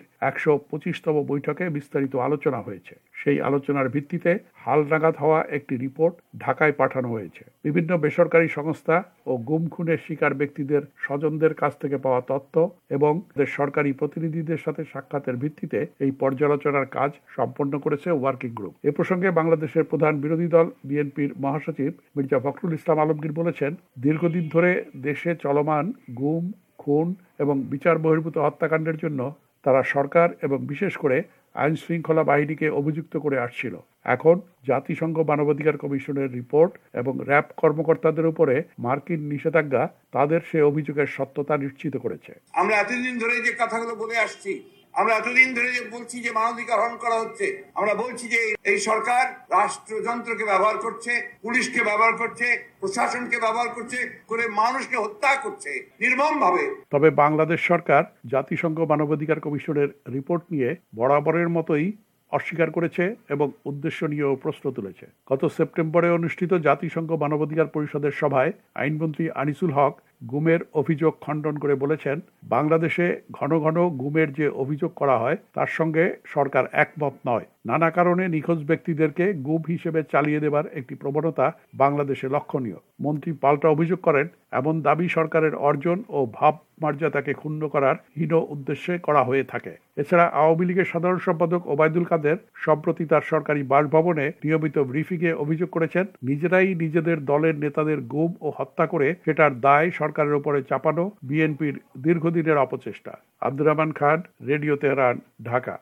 ১২৫তম বৈঠকে বিস্তারিত আলোচনা হয়েছে। সেই আলোচনার ভিত্তিতে হালনাগাদ হওয়া একটি রিপোর্ট ঢাকায় পাঠানো হয়েছে। বিভিন্ন বেসরকারি সংস্থা ও গুম খুনের শিকার ব্যক্তিদের স্বজনদের কাছ থেকে পাওয়া তথ্য এবং সরকারি প্রতিনিধিদের সাথে সাক্ষাতের ভিত্তিতে এই পর্যালোচনার কাজ সম্পন্ন করেছে ওয়ার্কিং গ্রুপ। এ প্রসঙ্গে বাংলাদেশের প্রধান বিরোধী দল বিএনপির মহাসচিব মির্জা ফখরুল ইসলাম আলমগীর বলেছেন, দীর্ঘদিন ধরে দেশে চলমান গুম, খুন এবং বিচার বহির্ভূত হত্যাকাণ্ডের জন্য তারা সরকার এবং বিশেষ করে আইন শৃঙ্খলা বাহিনীকে অভিযুক্ত করে আসছিল। এখন জাতিসংঘ মানবাধিকার কমিশনের রিপোর্ট এবং র্যাব কর্মকর্তাদের উপরে মার্কিন নিষেধাজ্ঞা তাদের সে অভিযোগের সত্যতা নিশ্চিত করেছে। আমরা এতদিন ধরে যে কথাগুলো বলে আসছি, আমরা এতদিন ধরে যে বলছি যে মানবাধিকার হরণ করা হচ্ছে, আমরা বলছি যে এই সরকার রাষ্ট্রযন্ত্রকে ব্যবহার করছে, পুলিশকে ব্যবহার করছে, প্রশাসনকে ব্যবহার করছে, করে মানুষকে হত্যা করছে নির্মমভাবে। তবে বাংলাদেশ সরকার জাতিসংঘ মানবাধিকার কমিশনের রিপোর্ট নিয়ে বরাবরের মতোই অস্বীকার করেছে এবং উদ্দেশ্য নিয়েও প্রশ্ন তুলেছে। গত সেপ্টেম্বরে অনুষ্ঠিত জাতিসংঘ মানবাধিকার পরিষদের সভায় আইনমন্ত্রী আনিসুল হক গুমের অভিযোগ খণ্ডন করে বলেছেন, বাংলাদেশে ঘন ঘন গুমের যে অভিযোগ করা হয় তার সঙ্গে সরকার একমত নয়। নানা কারণে নিখোঁজ ব্যক্তিদেরকে গুম হিসেবে চালিয়ে দেবার একটি প্রবণতা বাংলাদেশে লক্ষণীয়। মন্ত্রী পাল্টা অভিযোগ করেন, এমন দাবি সরকারের অর্জন ও ভাব মর্যাদাকে ক্ষুণ্ণ করার হীন উদ্দেশ্যে করা হয়ে থাকে। এছাড়া আওয়ামী লীগের সাধারণ সম্পাদক ওবায়দুল কাদের সম্প্রতি তার সরকারি বাসভবনে নিয়মিত ব্রিফিংয়ে অভিযোগ করেছেন, নিজেরাই নিজেদের দলের নেতাদের গুম ও হত্যা করে সেটার দায় সরকারের উপরে চাপানো বিএনপির দীর্ঘদিনের অপচেষ্টা। Abdur Rahman Khan, radio Tehran, Dhaka.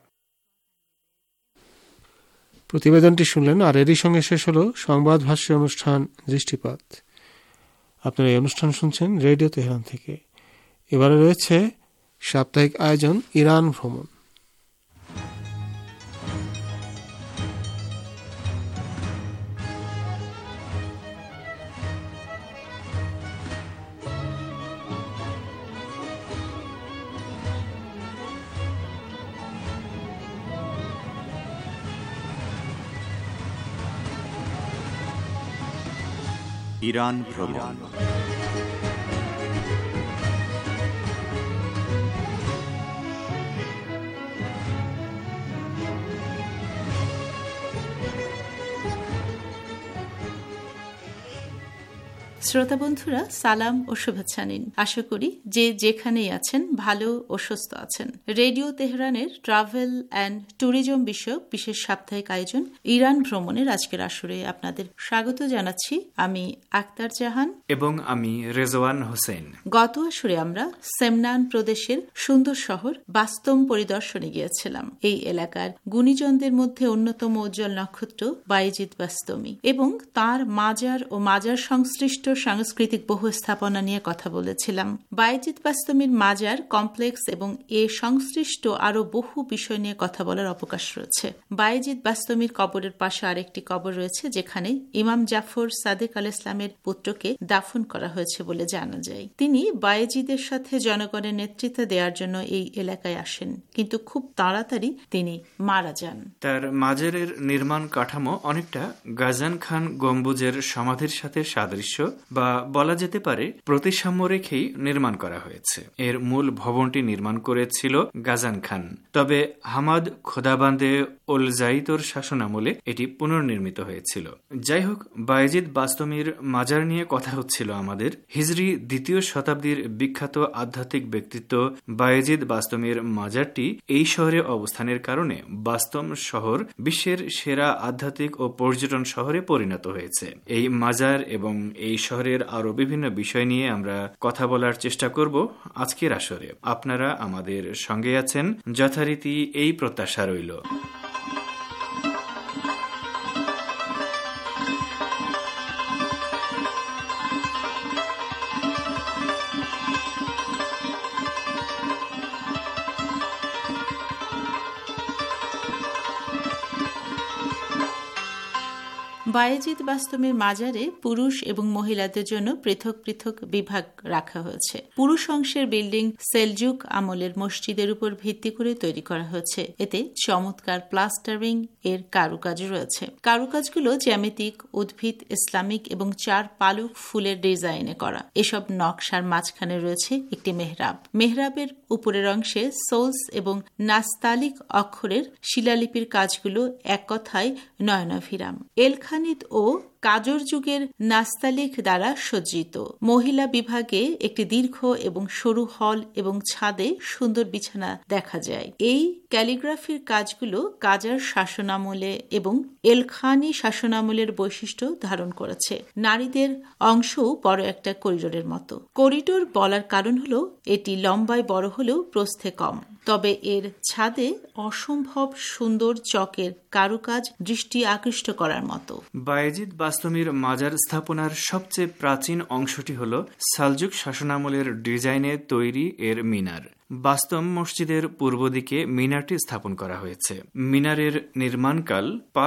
প্রতিবেদনটি শুনলেন, আর এরই সঙ্গে শেষ হল সংবাদ ভাষ্য অনুষ্ঠান দৃষ্টিপাত। আপনারা এই অনুষ্ঠান শুনছেন রেডিও তেহরান থেকে। এবারে রয়েছে সাপ্তাহিক আয়োজন ইরান ভ্রমণ। ইরান ভ্রমণ। শ্রোতা বন্ধুরা, সালাম ও শুভেচ্ছা নিন। আশা করি যে যেখানেই আছেন ভালো ও সুস্থ আছেন। রেডিও তেহরানের ট্রাভেল অ্যান্ড ট্যুরিজম বিষয়ক বিশেষ সাপ্তাহিক আয়োজন ইরান ভ্রমণের আজকের আসরে আপনাদের স্বাগত জানাচ্ছি। আমি আক্তার জাহান এবং আমি রেজওয়ান হোসেন। গত আসরে আমরা সেমনান প্রদেশের সুন্দর শহর বাস্তম পরিদর্শনে গিয়েছিলাম। এই এলাকার গুণীজনদের মধ্যে অন্যতম উজ্জ্বল নক্ষত্র বায়েজিদ বাস্তমি এবং তার মাজার ও মাজার সংশ্লিষ্ট সাংস্কৃতিক বহু স্থাপনা নিয়ে কথা বলেছিলাম। বায়েজিদ বাস্তমির মাজার কমপ্লেক্স এবং এ সংশ্লিষ্ট আরো বহু বিষয় নিয়ে কথা বলার অবকাশ রয়েছে। বায়েজিদ বাস্তমির কবরের পাশে আরেকটি কবর রয়েছে, যেখানে ইমাম জাফর সাদেক আল ইসলামের পুত্রকে দাফন করা হয়েছে বলে জানা যায়। তিনি বায়েজিদের সাথে জনগণের নেতৃত্ব দেওয়ার জন্য এই এলাকায় আসেন, কিন্তু খুব তাড়াতাড়ি তিনি মারা যান। তার মাজারের নির্মাণ কাঠামো অনেকটা গাজান খান গম্বুজের সমাধির সাথে সাদৃশ্য বা বলা যেতে পারে প্রতিসাম্য রেখেই নির্মাণ করা হয়েছে। এর মূল ভবনটি নির্মাণ করেছিল গাজান খান, তবে হামাদ খোদাবান্দে ওল জাইতোর শাসনামলে এটি পুনর্নির্মিত হয়েছিল। যাই হোক, বায়েজিদ বাস্তমির মাজার নিয়ে কথা হচ্ছিল আমাদের। হিজরি 2য় শতাব্দীর বিখ্যাত আধ্যাত্মিক ব্যক্তিত্ব বায়েজিদ বাস্তমির মাজারটি এই শহরে অবস্থানের কারণে বাস্তম শহর বিশ্বের সেরা আধ্যাত্মিক ও পর্যটন শহরে পরিণত হয়েছে। এই মাজার এবং এই শহরের আরো বিভিন্ন বিষয় নিয়ে আমরা কথা বলার চেষ্টা করব আজকের আসরে। আপনারা আমাদের সঙ্গে আছেন, যথারীতি এই প্রত্যাশা রইল। বায়েজিদ বাস্তমের মাজারে পুরুষ এবং মহিলাদের জন্য পৃথক পৃথক বিভাগ রাখা হয়েছে। পুরুষ অংশের বিল্ডিং সেলজুক আমলের মসজিদের উপর ভিত্তি করে তৈরি করা হয়েছে। এতে চমৎকার প্লাস্টারিং এর কারুকাজ রয়েছে। কারুকাজগুলো জ্যামিতিক, উদ্ভিদ, ইসলামিক এবং 4 পালক ফুলের ডিজাইনে করা। এসব নকশার মাঝখানে রয়েছে একটি মেহরাব। মেহরাবের উপরের অংশে সোলস এবং নাস্তালিক অক্ষরের শিলালিপির কাজগুলো এক কথায় নয়নাভিরাম। এলখানিত ও কাজর যুগের নাস্তালিক দ্বারা সজ্জিত। মহিলা বিভাগে একটি দীর্ঘ এবং সরু হল এবং ছাদে সুন্দর বিছানা দেখা যায়। এই ক্যালিগ্রাফির কাজগুলো কাজার শাসনামলে এবং এলখানি শাসনামলের বৈশিষ্ট্য ধারণ করেছে। নারীদের অংশও বড় একটা করিডোরের মতো। করিডোর বলার কারণ হল এটি লম্বায় বড় হলেও প্রস্থে কম, তবে এর ছাদে অসম্ভব সুন্দর চকের কারুকাজ দৃষ্টি আকৃষ্ট করার মতো। বায়েজিদ বাস্তমির মাজার স্থাপনার সবচেয়ে প্রাচীন অংশটি হল সালজুক শাসনামলের ডিজাইনে তৈরি এর মিনার। বাস্তম মসজিদের পূর্ব দিকে মিনারটি স্থাপন করা হয়েছে। মিনারের নির্মাণকাল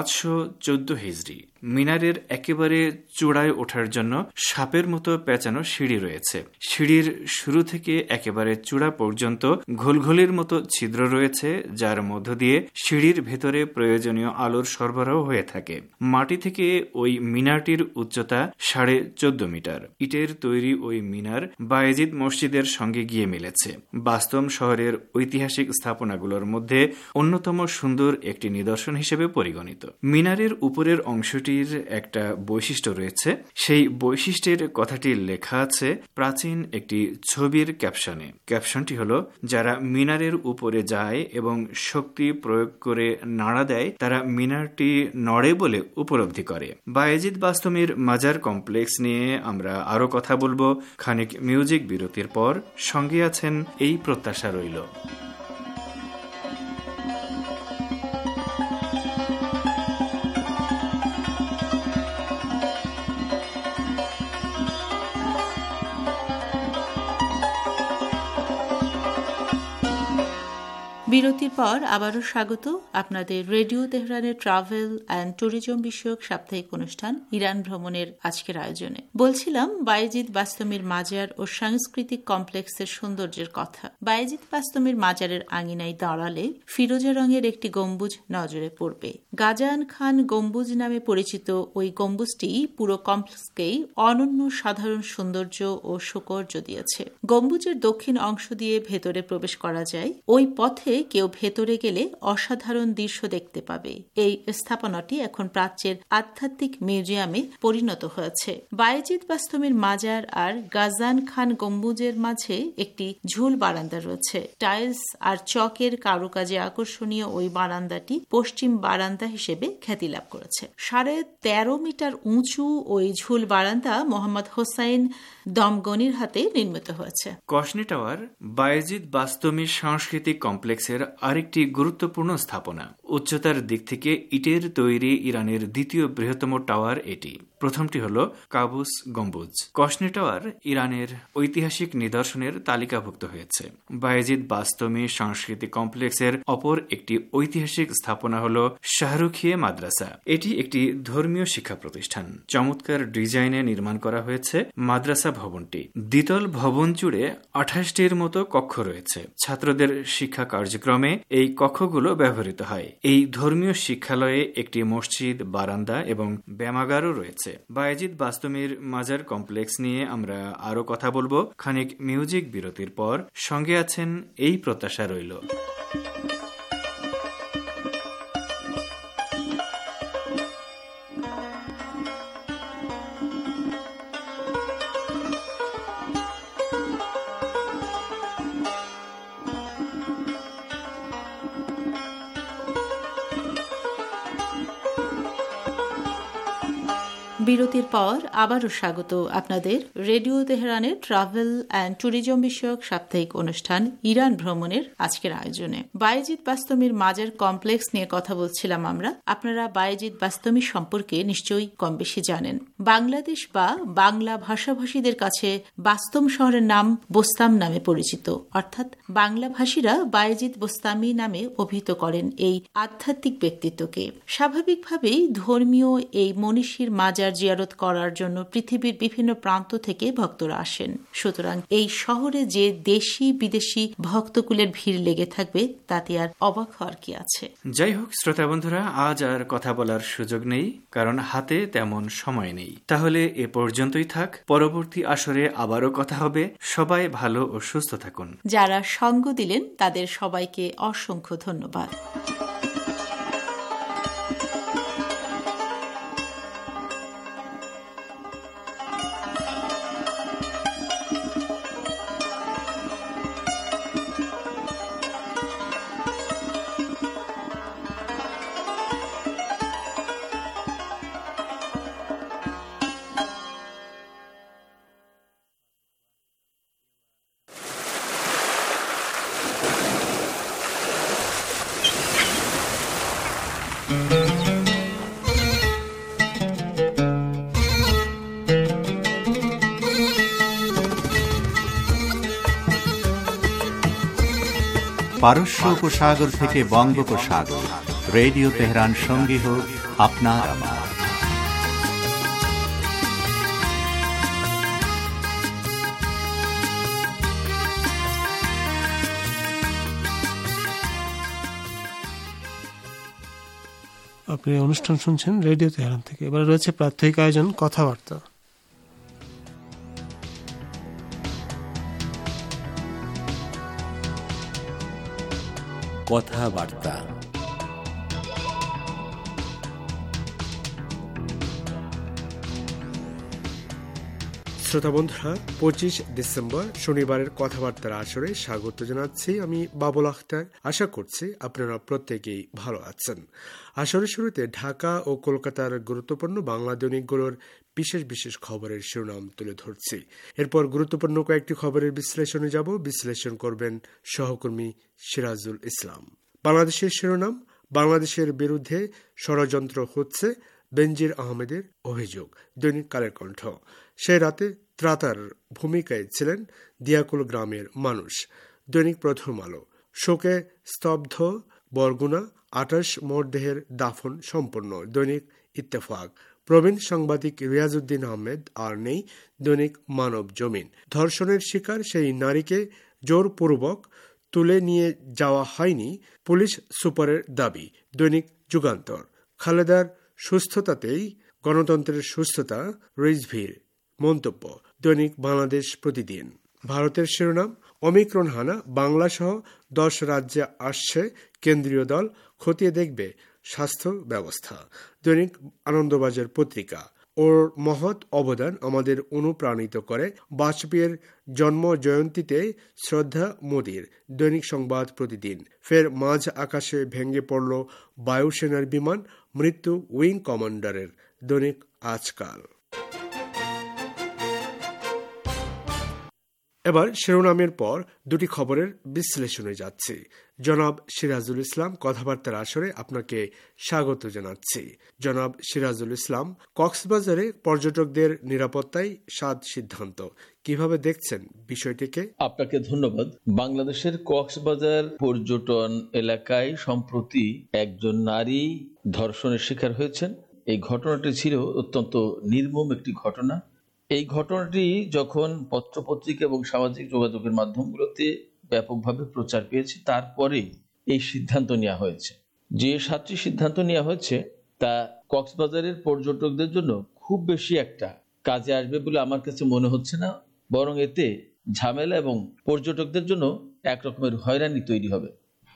514 হিজরি। মিনারের একেবারে চূড়ায় ওঠার জন্য সাপের মতো পেঁচানো সিঁড়ি রয়েছে। সিঁড়ির শুরু থেকে একেবারে চূড়া পর্যন্ত ঘোলঘোলের মতো ছিদ্র রয়েছে, যার মধ্য দিয়ে সিঁড়ির ভেতরে প্রয়োজনীয় আলোর সরবরাহ হয়ে থাকে। মাটি থেকে ওই মিনারটির উচ্চতা 14.5 মিটার। ইটের তৈরি ওই মিনার বায়েজিদ মসজিদের সঙ্গে গিয়ে মিলেছে। বাস্তম শহরের ঐতিহাসিক স্থাপনাগুলোর মধ্যে অন্যতম সুন্দর একটি নিদর্শন হিসেবে পরিগণিত। মিনারের উপরের অংশটির একটা বৈশিষ্ট্য রয়েছে। সেই বৈশিষ্ট্যের কথাটি লেখা আছে প্রাচীন একটি ছবির ক্যাপশনে। ক্যাপশনটি হলো, যারা মিনারের উপরে যায় এবং শক্তি প্রয়োগ করে নাড়া দেয় তারা মিনারটি নড়ে বলে উপলব্ধি করে। বায়েজিদ বাস্তমির মাজার কমপ্লেক্স নিয়ে আমরা আরো কথা বলবো খানিক মিউজিক বিরতির পর। সঙ্গে আছেন এই প্রত্যাশা রইল। বিরতির পর আবারও স্বাগত আপনাদের রেডিও তেহরানের ট্রাভেল অ্যান্ড ট্যুরিজম বিষয়ক সাপ্তাহিক অনুষ্ঠান ইরান ভ্রমণের আজকের আয়োজনে। বলছিলাম বায়েজিদ বাস্তমির মাজার ও সাংস্কৃতিক কমপ্লেক্সের সৌন্দর্যের কথা। বায়েজিদ বাস্তমির মাজারের আঙিনায় দাঁড়ালে ফিরোজা রঙের একটি গম্বুজ নজরে পড়বে। গাজান খান গম্বুজ নামে পরিচিত ওই গম্বুজটি পুরো কমপ্লেক্সকেই অনন্য সাধারণ সৌন্দর্য ও সৌকর্য দিয়েছে। গম্বুজের দক্ষিণ অংশ দিয়ে ভেতরে প্রবেশ করা যায়। ওই পথে কেউ ভেতরে গেলে অসাধারণ দৃশ্য দেখতে পাবে। এই স্থাপনাটি এখন প্রাচ্যের আধ্যাত্মিক মিউজিয়ামে পরিণত হয়েছে। বায়েজিদ বাস্তমীর মাজার আর গাজান খান গম্বুজের মাঝে একটি ঝুল বারান্দা রয়েছে। টাইলস আর চকের কারুকাজে আকর্ষণীয় ওই বারান্দাটি পশ্চিম বারান্দা হিসেবে খ্যাতি লাভ করেছে। 13.5 মিটার উঁচু ওই ঝুল বারান্দা মোহাম্মদ হোসাইন দমগনির হাতে নির্মিত হয়েছে। কসনি টাওয়ার বায়েজিদ বাস্তমী সাংস্কৃতিক কমপ্লেক্সের আরেকটি গুরুত্বপূর্ণ স্থাপনা। উচ্চতার দিক থেকে ইটের তৈরি ইরানের দ্বিতীয় বৃহত্তম টাওয়ার এটি। প্রথমটি হল কাবুস গম্বুজ। কসনি টাওয়ার ইরানের ঐতিহাসিক নিদর্শনের তালিকাভুক্ত হয়েছে। বায়েজিদ বাস্তমী সাংস্কৃতিক কমপ্লেক্সের অপর একটি ঐতিহাসিক স্থাপনা হল শাহরুখিয়ে মাদ্রাসা। এটি একটি ধর্মীয় শিক্ষা প্রতিষ্ঠান। চমৎকার ডিজাইনে নির্মাণ করা হয়েছে মাদ্রাসা ভবনটি। দ্বিতল ভবন জুড়ে 28টির মতো কক্ষ রয়েছে। ছাত্রদের শিক্ষা কার্যক্রমে এই কক্ষগুলো ব্যবহৃত হয়। এই ধর্মীয় শিক্ষালয়ে একটি মসজিদ, বারান্দা এবং ব্যায়ামাগারও রয়েছে। বায়েজিদ বাস্তমীর মাজার কমপ্লেক্স নিয়ে আমরা আরো কথা বলবো খানিক মিউজিক বিরতির পর। সঙ্গে আছেন এই প্রত্যাশা রইল। বিরতির পর আবারও স্বাগত আপনাদের রেডিও তেহরানের ট্রাভেল অ্যান্ড ট্যুরিজম বিষয়ক সাপ্তাহিক অনুষ্ঠান ইরান ভ্রমণের আজকের আয়োজনে। বায়েজিদ বাস্তমীর মাজার কমপ্লেক্স নিয়ে কথা বলছিলাম আমরা। আপনারা বায়েজিদ বাস্তমী সম্পর্কে নিশ্চয়ই কম বেশি জানেন। বাংলাদেশ বা বাংলা ভাষাভাষীদের কাছে বাস্তম শহরের নাম বোস্তাম নামে পরিচিত, অর্থাৎ বাংলাভাষীরা বায়েজিদ বোস্তামি নামে অভিহিত করেন এই আধ্যাত্মিক ব্যক্তিত্বকে। স্বাভাবিকভাবেই ধর্মীয় এই মনীষীর মাজার জিয়ারত করার জন্য পৃথিবীর বিভিন্ন প্রান্ত থেকে ভক্তরা আসেন। সুতরাং এই শহরে যে দেশি বিদেশি ভক্তকুলের ভিড় লেগে থাকবে তাতে আর অবাক হওয়ার কি আছে। যাই হোক শ্রোতা বন্ধুরা, আজ আর কথা বলার সুযোগ নেই, কারণ হাতে তেমন সময় নেই। তাহলে এ পর্যন্তই থাক। পরবর্তী আসরে আবারও কথা হবে। সবাই ভালো ও সুস্থ থাকুন। যারা সঙ্গ দিলেন তাদের সবাইকে অসংখ্য ধন্যবাদ। পারস্য উপসাগর থেকে বঙ্গোপসাগর, রেডিও তেহরান সঙ্গী হোক আপনার আমার। আপনি অনুষ্ঠান শুনছেন রেডিও তেহরান থেকে। এবারে রয়েছে প্রাত্যহিক আয়োজন কথাবার্তা। কথাবার্তা শ্রোতা বন্ধুরা, 25 ডিসেম্বর শনিবারের কথাবার্তার আসরে স্বাগত জানাচ্ছি আমি বাবুল আখতার। আশা করছি আপনারা প্রত্যেকেই ভালো আছেন। আসরের শুরুতে ঢাকা ও কলকাতার গুরুত্বপূর্ণ বাংলা দৈনিকগুলোর বিশেষ বিশেষ খবরের শিরোনাম তুলে ধরছি। এরপর গুরুত্বপূর্ণ কয়েকটি খবরের বিশ্লেষণে যাব। বিশ্লেষণ করবেন সহকর্মী সিরাজুল ইসলাম। বাংলাদেশের শিরোনাম, বাংলাদেশের বিরুদ্ধে ষড়যন্ত্র হচ্ছে, বেনজির আহমেদের অভিযোগ। দৈনিক কালের কণ্ঠ। সেই রাতে ত্রাতার ভূমিকায় ছিলেন দিয়াকুল গ্রামের মানুষ। দৈনিক প্রথম আলো। শোকে স্তব্ধ বরগুনা, 28 মরদেহের দাফন সম্পন্ন। দৈনিক ইত্তেফাক। প্রবীণ সাংবাদিক রিয়াজউদ্দিন আহমেদ আর নেই। দৈনিক মানব জমিন। ধর্ষণের শিকার সেই নারীকে জোরপূর্বক তুলে নিয়ে যাওয়া হয়নি, পুলিশ সুপারের দাবি। দৈনিক যুগান্তর। খালেদার সুস্থতাতেই গণতন্ত্রের সুস্থতা, রিজভির মন্তব্য। দৈনিক বাংলাদেশ প্রতিদিন। ভারতের শিরোনাম, ওমিক্রন হানা বাংলা সহ 10 রাজ্যে আসছে কেন্দ্রীয় দল, খতিয়ে দেখবে স্বাস্থ্য ব্যবস্থা। দৈনিক আনন্দবাজার পত্রিকা, ওর মহৎ অবদান আমাদের অনুপ্রাণিত করে, বাজপেয়ীর জন্ম জয়ন্তীতে শ্রদ্ধা মোদীর। দৈনিক সংবাদ প্রতিদিন, ফের মাঝ আকাশে ভেঙে পড়ল বায়ুসেনার বিমান, মৃত্যু উইং কমান্ডারের। দৈনিক আজকাল। এবার শিরোনামের পর দুটি খবরের বিশ্লেষণে যাচ্ছি। জনাব সিরাজুল ইসলাম কথাবার্তার আসরে আপনাকে স্বাগত জানাচ্ছি। জনাব সিরাজুল ইসলাম, কক্সবাজারে পর্যটকদের নিরাপত্তায় 7 সিদ্ধান্ত, কিভাবে দেখছেন বিষয়টিকে? আপনাকে ধন্যবাদ। বাংলাদেশের কক্সবাজার পর্যটন এলাকায় সম্প্রতি একজন নারী ধর্ষণের শিকার হয়েছেন। এই ঘটনাটি ছিল অত্যন্ত নির্মম একটি ঘটনা। এই ঘটনাটি যখন পত্রপত্রিকা এবং সামাজিক যোগাযোগের মাধ্যমগুলোতে ব্যাপকভাবে প্রচার পেয়েছে, তারপরে এই সিদ্ধান্ত নেওয়া হয়েছে। যে 7টি সিদ্ধান্ত নেওয়া হয়েছে তা কক্সবাজারের পর্যটকদের জন্য খুব বেশি একটা কাজে আসবে বলে আমার কাছে মনে হচ্ছে না, বরং এতে ঝামেলা এবং পর্যটকদের জন্য একরকমের হয়রানি তৈরি হবে।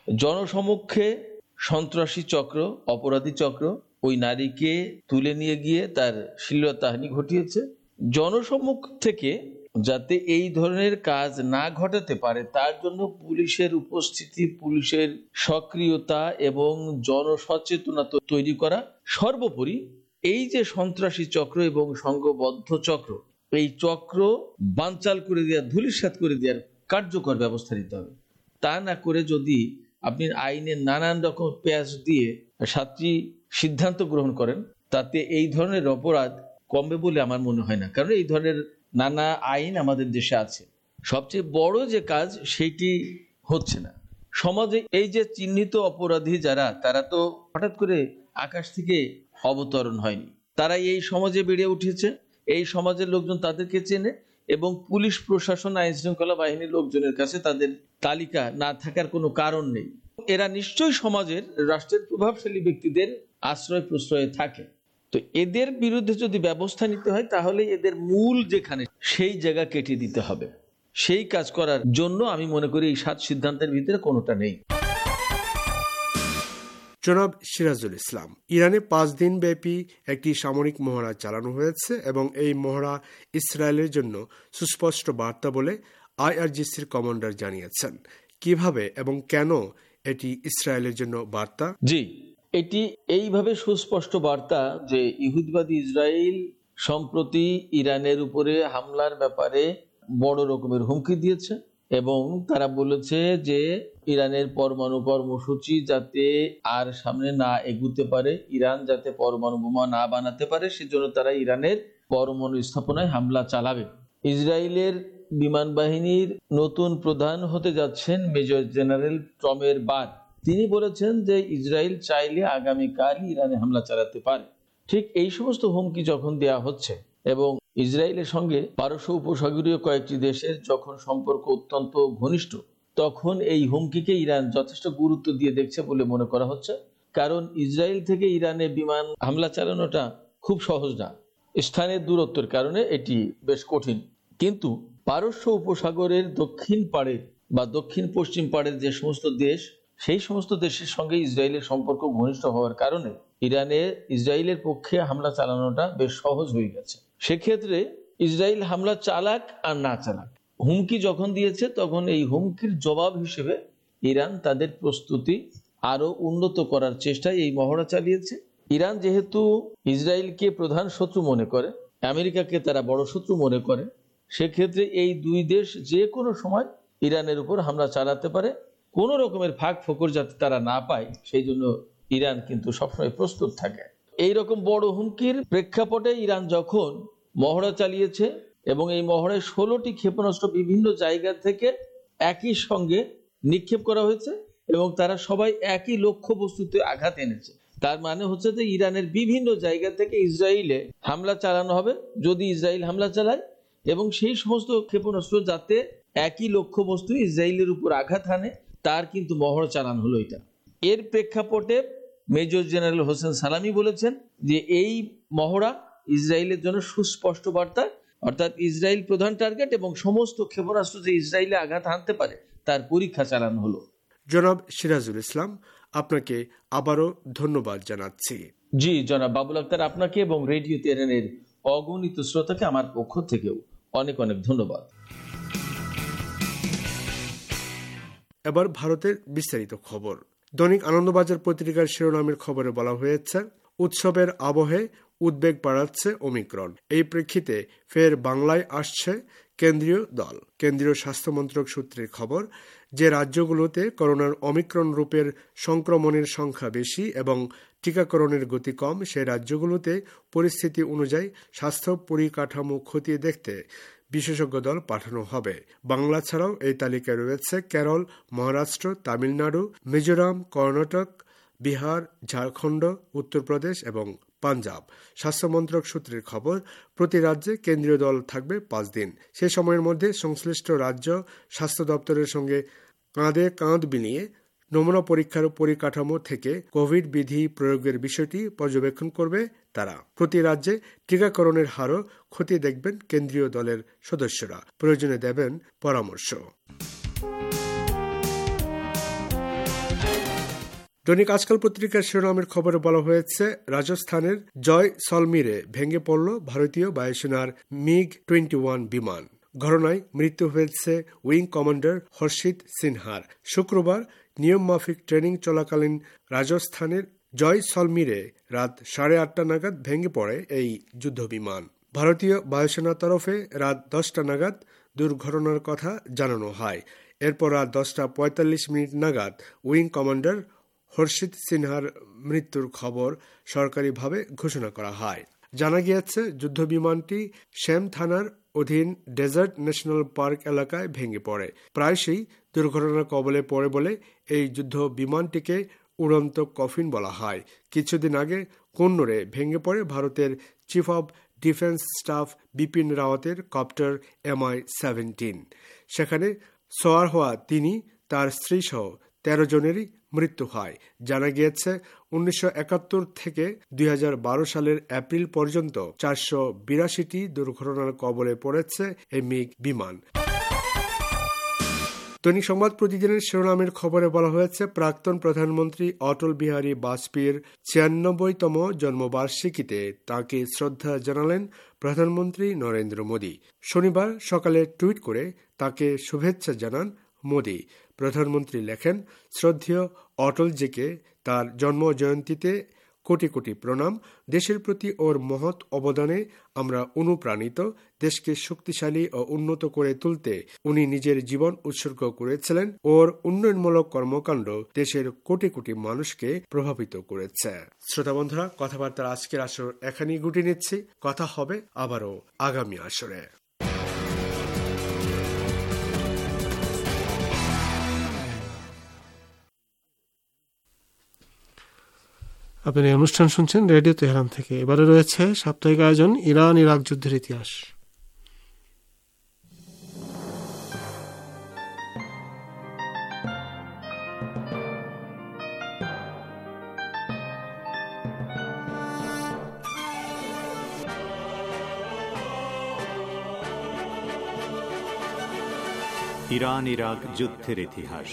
জনসমক্ষে সন্ত্রাসী চক্র, অপরাধী চক্র ওই নারীকে তুলে নিয়ে গিয়ে তার শ্লীলতাহানি ঘটিয়েছে। জনসম্মুখ থেকে যাতে এই ধরনের কাজ না ঘটাতে পারে তার জন্য পুলিশের উপস্থিতি, পুলিশের সক্রিয়তা এবং জনসচেতনতা তৈরি করা, সর্বোপরি এই যে সন্ত্রাসী চক্র এবং সংঘবদ্ধ চক্র, এই চক্র বানচাল করে দেওয়া, ধূলিসাৎ করে দেওয়ার কার্যকর ব্যবস্থা নিতে হবে। তা না করে যদি আপনি আইনের নানান রকম পেঁয়াজ দিয়ে 7টি সিদ্ধান্ত গ্রহণ করেন, তাতে এই ধরনের অপরাধ কমবে বলে আমার মনে হয় না। কারণ এই ধরনের নানা আইন আমাদের দেশে আছে। সবচেয়ে বড় যে কাজ সেটি হচ্ছে না। সমাজে এই যে চিহ্নিত অপরাধী যারা, তারা তো হঠাৎ করে আকাশ থেকে অবতরণ হয়নি। তারা এই সমাজে বেড়ে উঠেছে, এই সমাজের লোকজন তাদেরকে চেনে এবং পুলিশ প্রশাসন, আইন শৃঙ্খলা বাহিনীর লোকজনের কাছে তাদের তালিকা না থাকার কোনো কারণ নেই। এরা নিশ্চয়ই সমাজের, রাষ্ট্রের প্রভাবশালী ব্যক্তিদের আশ্রয় প্রশ্রয়ে থাকে। তো এদের বিরুদ্ধে যদি ব্যবস্থা নিতে হয় তাহলে এদের মূল যেখানে, সেই জায়গা কেটে দিতে হবে। সেই কাজ করার জন্য আমি মনে করি এই 7 সিদ্ধান্তের ভিতরে কোনোটা নেই। জনাব সিরাজুল ইসলাম, ইরানে 5 দিন ব্যাপী একটি সামরিক মহড়া চালানো হয়েছে এবং এই মহড়া ইসরায়েলের জন্য সুস্পষ্ট বার্তা বলে আইআরজিসির কমান্ডার জানিয়েছেন। কিভাবে এবং কেন এটি ইসরায়েলের জন্য বার্তা? জি, এটি এইভাবে সুস্পষ্ট বার্তা যে ইহুদিবাদী ইসরায়েল সম্প্রতি ইরানের উপরে হামলার ব্যাপারে বড় রকমের হুমকি দিয়েছে এবং তারা বলেছে যে ইরানের পরমাণু কর্মসূচি যাতে আর সামনে না এগুতে পারে, ইরান যাতে পরমাণু বোমা না বানাতে পারে, সেজন্য তারা ইরানের পরমাণু স্থাপনায় হামলা চালাবে। ইসরায়েলের বিমান বাহিনীর নতুন প্রধান হতে যাচ্ছেন মেজর জেনারেল টমের বাদ। তিনি বলেছেন যে ইসরায়েল চাইলে আগামীকালই ইরানে হামলা চালাতে পারে। ঠিক এই সমস্ত হুমকি যখন দেয়া হচ্ছে এবং ইসরায়েলের সঙ্গে পারস্য উপসাগরীয় কয়েকটি দেশের যখন সম্পর্ক অত্যন্ত ঘনিষ্ঠ, তখন এই হুমকিকে ইরান যথেষ্ট গুরুত্ব দিয়ে দেখছে বলে মনে করা হচ্ছে। কারণ ইসরায়েল থেকে ইরানে বিমান হামলা চালানোটা খুব সহজ না, স্থানের দূরত্বের কারণে এটি বেশ কঠিন। কিন্তু পারস্য উপসাগরের দক্ষিণ পাড়ের বা দক্ষিণ পশ্চিম পাড়ের যে সমস্ত দেশ, সেই সমস্ত দেশের সঙ্গে ইসরায়েলের সম্পর্ক ঘনিষ্ঠ হওয়ার কারণে ইসরায়েলের পক্ষে হামলা চালানোটা বেশ সহজ হয়ে গেছে। সেক্ষেত্রে ইসরায়েল হামলা চালাক আর না চালাক, হুমকি যখন দিয়েছে তখন এই হুমকির জবাব হিসেবে ইরান তাদের প্রস্তুতি আরো উন্নত করার চেষ্টায় এই মহড়া চালিয়েছে। ইরান যেহেতু ইসরায়েলকে প্রধান শত্রু মনে করে, আমেরিকাকে তারা বড় শত্রু মনে করে, সেক্ষেত্রে এই দুই দেশ যে কোনো সময় ইরানের উপর হামলা চালাতে পারে। কোনো রকমের ফাঁক ফোকর যাতে তারা না পায়, সেই জন্য ইরান কিন্তু সবসময় প্রস্তুত থাকে। এইরকম বড় হুমকির প্রেক্ষাপটে ইরান যখন মহড়া চালিয়েছে এবং এই মহড়ায় 16টি ক্ষেপণাস্ত্র বিভিন্ন জায়গা থেকে একই সঙ্গে নিক্ষেপ করা হয়েছে এবং তারা সবাই একই লক্ষ্য বস্তুতে আঘাত এনেছে। তার মানে হচ্ছে যে ইরানের বিভিন্ন জায়গা থেকে ইসরায়েলে হামলা চালানো হবে যদি ইসরায়েল হামলা চালায়, এবং সেই সমস্ত ক্ষেপণাস্ত্র যাতে একই লক্ষ্য বস্তু ইসরায়েলের উপর আঘাত হানে, তার কিন্তু মহড়া চালানো হলো এটা। এর প্রেক্ষাপটে মেজর জেনারেল হোসেন সালামি বলেছেন যে এই মহড়া ইসরায়েলের জন্য সুস্পষ্ট বার্তা অর্থাৎ ইসরায়েল প্রধান টার্গেট এবং সমস্ত ক্ষেপণাস্ত্র যে ইসরায়েলে আঘাত হানতে পারে তার পরীক্ষা চালানো হলো। জনাব সিরাজুল ইসলাম, আপনাকে আবারও ধন্যবাদ জানাচ্ছি। জি জনাব বাবুল আক্তার, আপনাকে এবং রেডিও তেহরানের অগণিত শ্রোতাকে আমার পক্ষ থেকেও অনেক অনেক ধন্যবাদ। এবার ভারতের বিস্তারিত খবর। দৈনিক আনন্দবাজার পত্রিকার শিরোনামের খবরে বলা হয়েছে, উৎসবের আবহে উদ্বেগ বাড়াচ্ছে ওমিক্রন। এই প্রেক্ষিতে ফের বাংলায় আসছে কেন্দ্রীয় দল। কেন্দ্রীয় স্বাস্থ্য মন্ত্রক সূত্রের খবর, যে রাজ্যগুলোতে করোনার ওমিক্রন রূপের সংক্রমণের সংখ্যা বেশি এবং টিকাকরণের গতি কম, সেই রাজ্যগুলোতে পরিস্থিতি অনুযায়ী স্বাস্থ্য পরিকাঠামো খতিয়ে দেখতে বিশেষজ্ঞ দল পাঠানো হবে। বাংলা ছাড়াও এই তালিকায় রয়েছে কেরল, মহারাষ্ট্র, তামিলনাড়ু, মিজোরাম, কর্ণাটক, বিহার, ঝাড়খণ্ড, উত্তরপ্রদেশ এবং পাঞ্জাব। স্বাস্থ্য মন্ত্রক সূত্রের খবর, প্রতি রাজ্যে কেন্দ্রীয় দল থাকবে 5 দিন। সে সময়ের মধ্যে সংশ্লিষ্ট রাজ্য স্বাস্থ্য দপ্তরের সঙ্গে কাঁধে কাঁধ মিলিয়ে নমুনা পরীক্ষার পরিকাঠামো থেকে কোভিড বিধি প্রয়োগের বিষয়টি পর্যবেক্ষণ করবে তারা। প্রতি রাজ্যে টিকাকরণের হারও খতিয়ে দেখবেন কেন্দ্রীয় দলের সদস্যরা, প্রয়োজনে দেবেন পরামর্শ। দৈনিক আজকাল পত্রিকার শিরোনামের খবরে বলা হয়েছে, রাজস্থানের জয়সলমীরে ভেঙে পড়ল ভারতীয় বায়ুসেনার MiG-21 বিমান। ঘটনায় মৃত্যু হয়েছে উইং কমান্ডার হর্ষিত সিনহার। শুক্রবার নিয়ম মাফিক ট্রেনিং চলাকালীন রাজস্থানের জয়সলমীরে রাত 8:30 নাগাদ ভেঙে পড়ে এই যুদ্ধ বিমান। ভারতীয় বায়ুসেনার তরফে রাত 10টা নাগাদ দুর্ঘটনার কথা জানানো হয়। এরপর রাত 10:45 নাগাদ উইং কমান্ডার হর্ষিত সিনহার মৃত্যুর খবর সরকারিভাবে ঘোষণা করা হয়। জানা গিয়েছে, যুদ্ধ বিমানটি শ্যাম থানার অধীন ডেজার্ট ন্যাশনাল পার্ক এলাকায় ভেঙে পড়ে। প্রায়শই দুর্ঘটনার কবলে পড়ে বলে এই যুদ্ধ বিমানটিকে উড়ন্ত কফিন বলা হয়। কিছুদিন আগে কন্নূরে ভেঙে পড়ে ভারতের chief of defence staff Bipin রাওয়াতের কপ্টার MI-17। সেখানে সওয়ার হওয়া তিনি, তার স্ত্রী সহ 13 জনেরই মৃত্যু হয়। জানা গিয়েছে, 1971 থেকে 2012 সালের এপ্রিল পর্যন্ত 482টি দুর্ঘটনার কবলে পড়েছে এই মিগ বিমান। দৈনিক সংবাদ প্রতিদিনের শিরোনামের খবরে বলা হয়েছে, প্রাক্তন প্রধানমন্ত্রী অটল বিহারী বাজপেয়ীর 96তম জন্মবার্ষিকীতে তাঁকে শ্রদ্ধা জানালেন প্রধানমন্ত্রী নরেন্দ্র মোদী। শনিবার সকালে টুইট করে তাঁকে শুভেচ্ছা জানান মোদী। প্রধানমন্ত্রী লেখেন, শ্রদ্ধেয় অটলজিকে তার জন্ম জয়ন্তীতে কোটি কোটি প্রণাম। দেশের প্রতি ওর মহৎ অবদানে আমরা অনুপ্রাণিত। দেশকে শক্তিশালী ও উন্নত করে তুলতে উনি নিজের জীবন উৎসর্গ করেছিলেন। ওর উন্নয়নমূলক কর্মকাণ্ড দেশের কোটি কোটি মানুষকে প্রভাবিত করেছে। শ্রোতা বন্ধুরা, কথাবার্তার আজকের আসর এখানেই গুটিয়ে নিচ্ছি। কথা হবে আবারও আগামী আসরে। আপনার এই অনুষ্ঠান শুনছেন রেডিও তেহরান থেকে। এবারে রয়েছে সাপ্তাহিক আয়োজন ইরান ইরাক যুদ্ধের ইতিহাস। ইরান ইরাক যুদ্ধের ইতিহাস।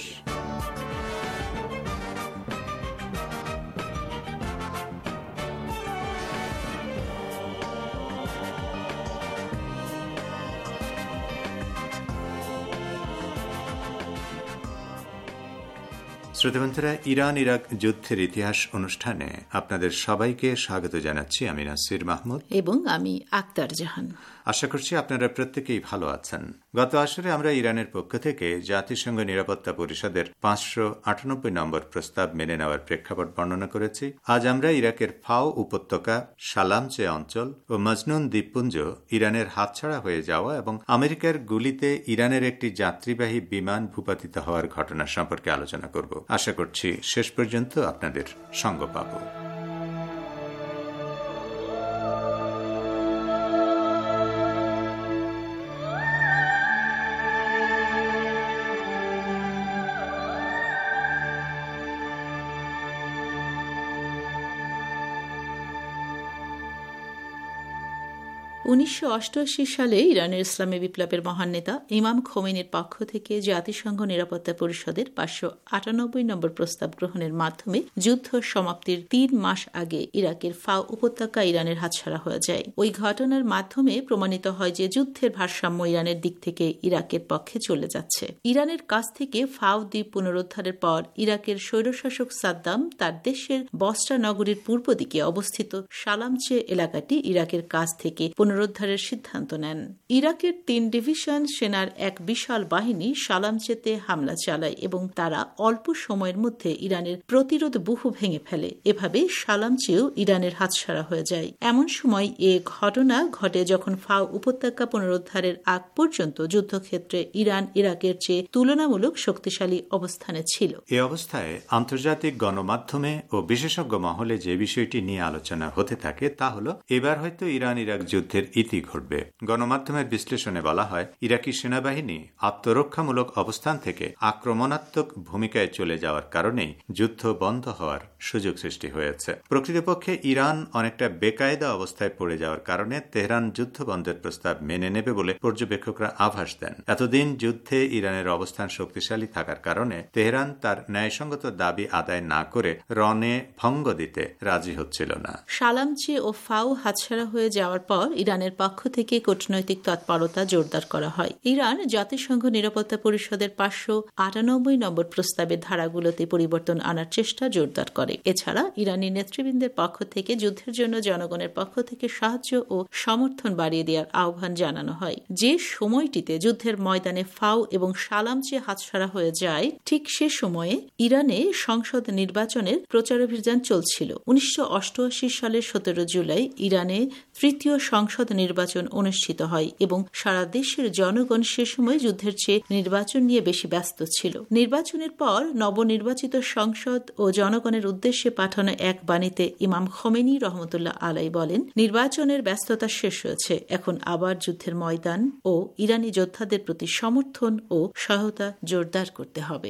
শ্রোতাবন্ধুরা, ইরান ইরাক যুদ্ধের ইতিহাস অনুষ্ঠানে আপনাদের সবাইকে স্বাগত জানাচ্ছি। আমি নাসির মাহমুদ এবং আমি আক্তার জাহান। আশা করছি আপনারা প্রত্যেকেই ভালো আছেন। গত আসরে আমরা ইরানের পক্ষ থেকে জাতিসংঘ নিরাপত্তা পরিষদের 598 নম্বর প্রস্তাব মেনে নেওয়ার প্রেক্ষাপট বর্ণনা করেছি। আজ আমরা ইরাকের ফাও উপত্যকা, সালামচে অঞ্চল ও মজনুন দ্বীপপুঞ্জ ইরানের হাতছাড়া হয়ে যাওয়া এবং আমেরিকার গুলিতে ইরানের একটি যাত্রীবাহী বিমান ভূপাতিত হওয়ার ঘটনা সম্পর্কে আলোচনা করব। আশা করছি শেষ পর্যন্ত আপনাদের সঙ্গ পাব। 1988 সালে ইরানের ইসলামী বিপ্লবের মহান নেতা ইমাম খোমেনির পক্ষ থেকে জাতিসংঘ নিরাপত্তা পরিষদের 598 নম্বর প্রস্তাব গ্রহণের মাধ্যমে যুদ্ধ সমাপ্তির 3 মাস আগে ইরাকের ফাও উপত্যকা ইরানের হাতছাড়া হয়ে যায়। ওই ঘটনার মাধ্যমে প্রমাণিত হয় যে যুদ্ধের ভারসাম্য ইরানের দিক থেকে ইরাকের পক্ষে চলে যাচ্ছে। ইরানের কাছ থেকে ফাও দ্বীপ পুনরুদ্ধারের পর ইরাকের স্বৈরশাসক সাদ্দাম তার দেশের বসরা নগরীর পূর্ব দিকে অবস্থিত সালামচে এলাকাটি ইরাকের কাছ থেকে পুনরুদ্ধারের সিদ্ধান্ত নেন। ইরাকের 3 ডিভিশন সেনার এক বিশাল বাহিনী সালামচেতে হামলা চালায় এবং তারা অল্প সময়ের মধ্যে ইরানের প্রতিরোধ বুহু ভেঙে ফেলে। এভাবে সালামচেও ইরানের হাতছাড়া হয়ে যায়। এমন সময় এ ঘটনা ঘটে যখন ফাও উপত্যকা পুনরুদ্ধারের আগ পর্যন্ত যুদ্ধক্ষেত্রে ইরান ইরাকের চেয়ে তুলনামূলক শক্তিশালী অবস্থানে ছিল। এ অবস্থায় আন্তর্জাতিক গণমাধ্যমে ও বিশেষজ্ঞ মহলে যে বিষয়টি নিয়ে আলোচনা হতে থাকে তা হল এবার হয়তো ইরান ইরাক যুদ্ধের ইতি ঘটবে। গণমাধ্যমের বিশ্লেষণে বলা হয়, ইরাকি সেনাবাহিনী আত্মরক্ষামূলক অবস্থান থেকে আক্রমণাত্মক ভূমিকায় চলে যাওয়ার কারণেই যুদ্ধ বন্ধ হওয়ার সুযোগ সৃষ্টি হয়েছে। প্রকৃতপক্ষে ইরান অনেকটা বেকায়দা অবস্থায় পড়ে যাওয়ার কারণে তেহরান যুদ্ধ বন্ধের প্রস্তাব মেনে নেবে বলে পর্যবেক্ষকরা আভাস দেন। এতদিন যুদ্ধে ইরানের অবস্থান শক্তিশালী থাকার কারণে তেহরান তার ন্যায়সঙ্গত দাবি আদায় না করে রণে ভঙ্গ দিতে রাজি হচ্ছিল না। সালামচে ও ফাও হাতছাড়া হয়ে যাওয়ার পর ইরানের পক্ষ থেকে কূটনৈতিক তৎপরতা জোরদার করা হয়। ইরান জাতিসংঘ নিরাপত্তা পরিষদের 598 নম্বর প্রস্তাবের ধারাগুলোতে পরিবর্তন আনার চেষ্টা জোরদার করে। এছাড়া ইরানি নেতৃবৃন্দের পক্ষ থেকে যুদ্ধের জন্য জনগণের পক্ষ থেকে সাহায্য ও সমর্থন বাড়িয়ে দেওয়ার আহ্বান জানানো হয়। যে সময়টিতে যুদ্ধের ময়দানে ফাও এবং সালামচে হাতছাড়া হয়ে যায়, ঠিক সে সময়ে ইরানে সংসদ নির্বাচনের প্রচারাভিযান চলছিল। 1988 সালের 17 জুলাই ইরানে তৃতীয় সংসদ নির্বাচন অনুষ্ঠিত হয় এবং সারা দেশের জনগণ সে সময় যুদ্ধের চেয়ে নির্বাচন নিয়ে বেশি ব্যস্ত ছিল। নির্বাচনের পর নবনির্বাচিত সংসদ ও জনগণের উদ্দেশ্যে পাঠানো এক বাণীতে ইমাম খোমেনি রহমতুল্লাহ আলাই বলেন, নির্বাচনের ব্যস্ততা শেষ হয়েছে, এখন আবার যুদ্ধের ময়দান ও ইরানি যোদ্ধাদের প্রতি সমর্থন ও সহায়তা জোরদার করতে হবে।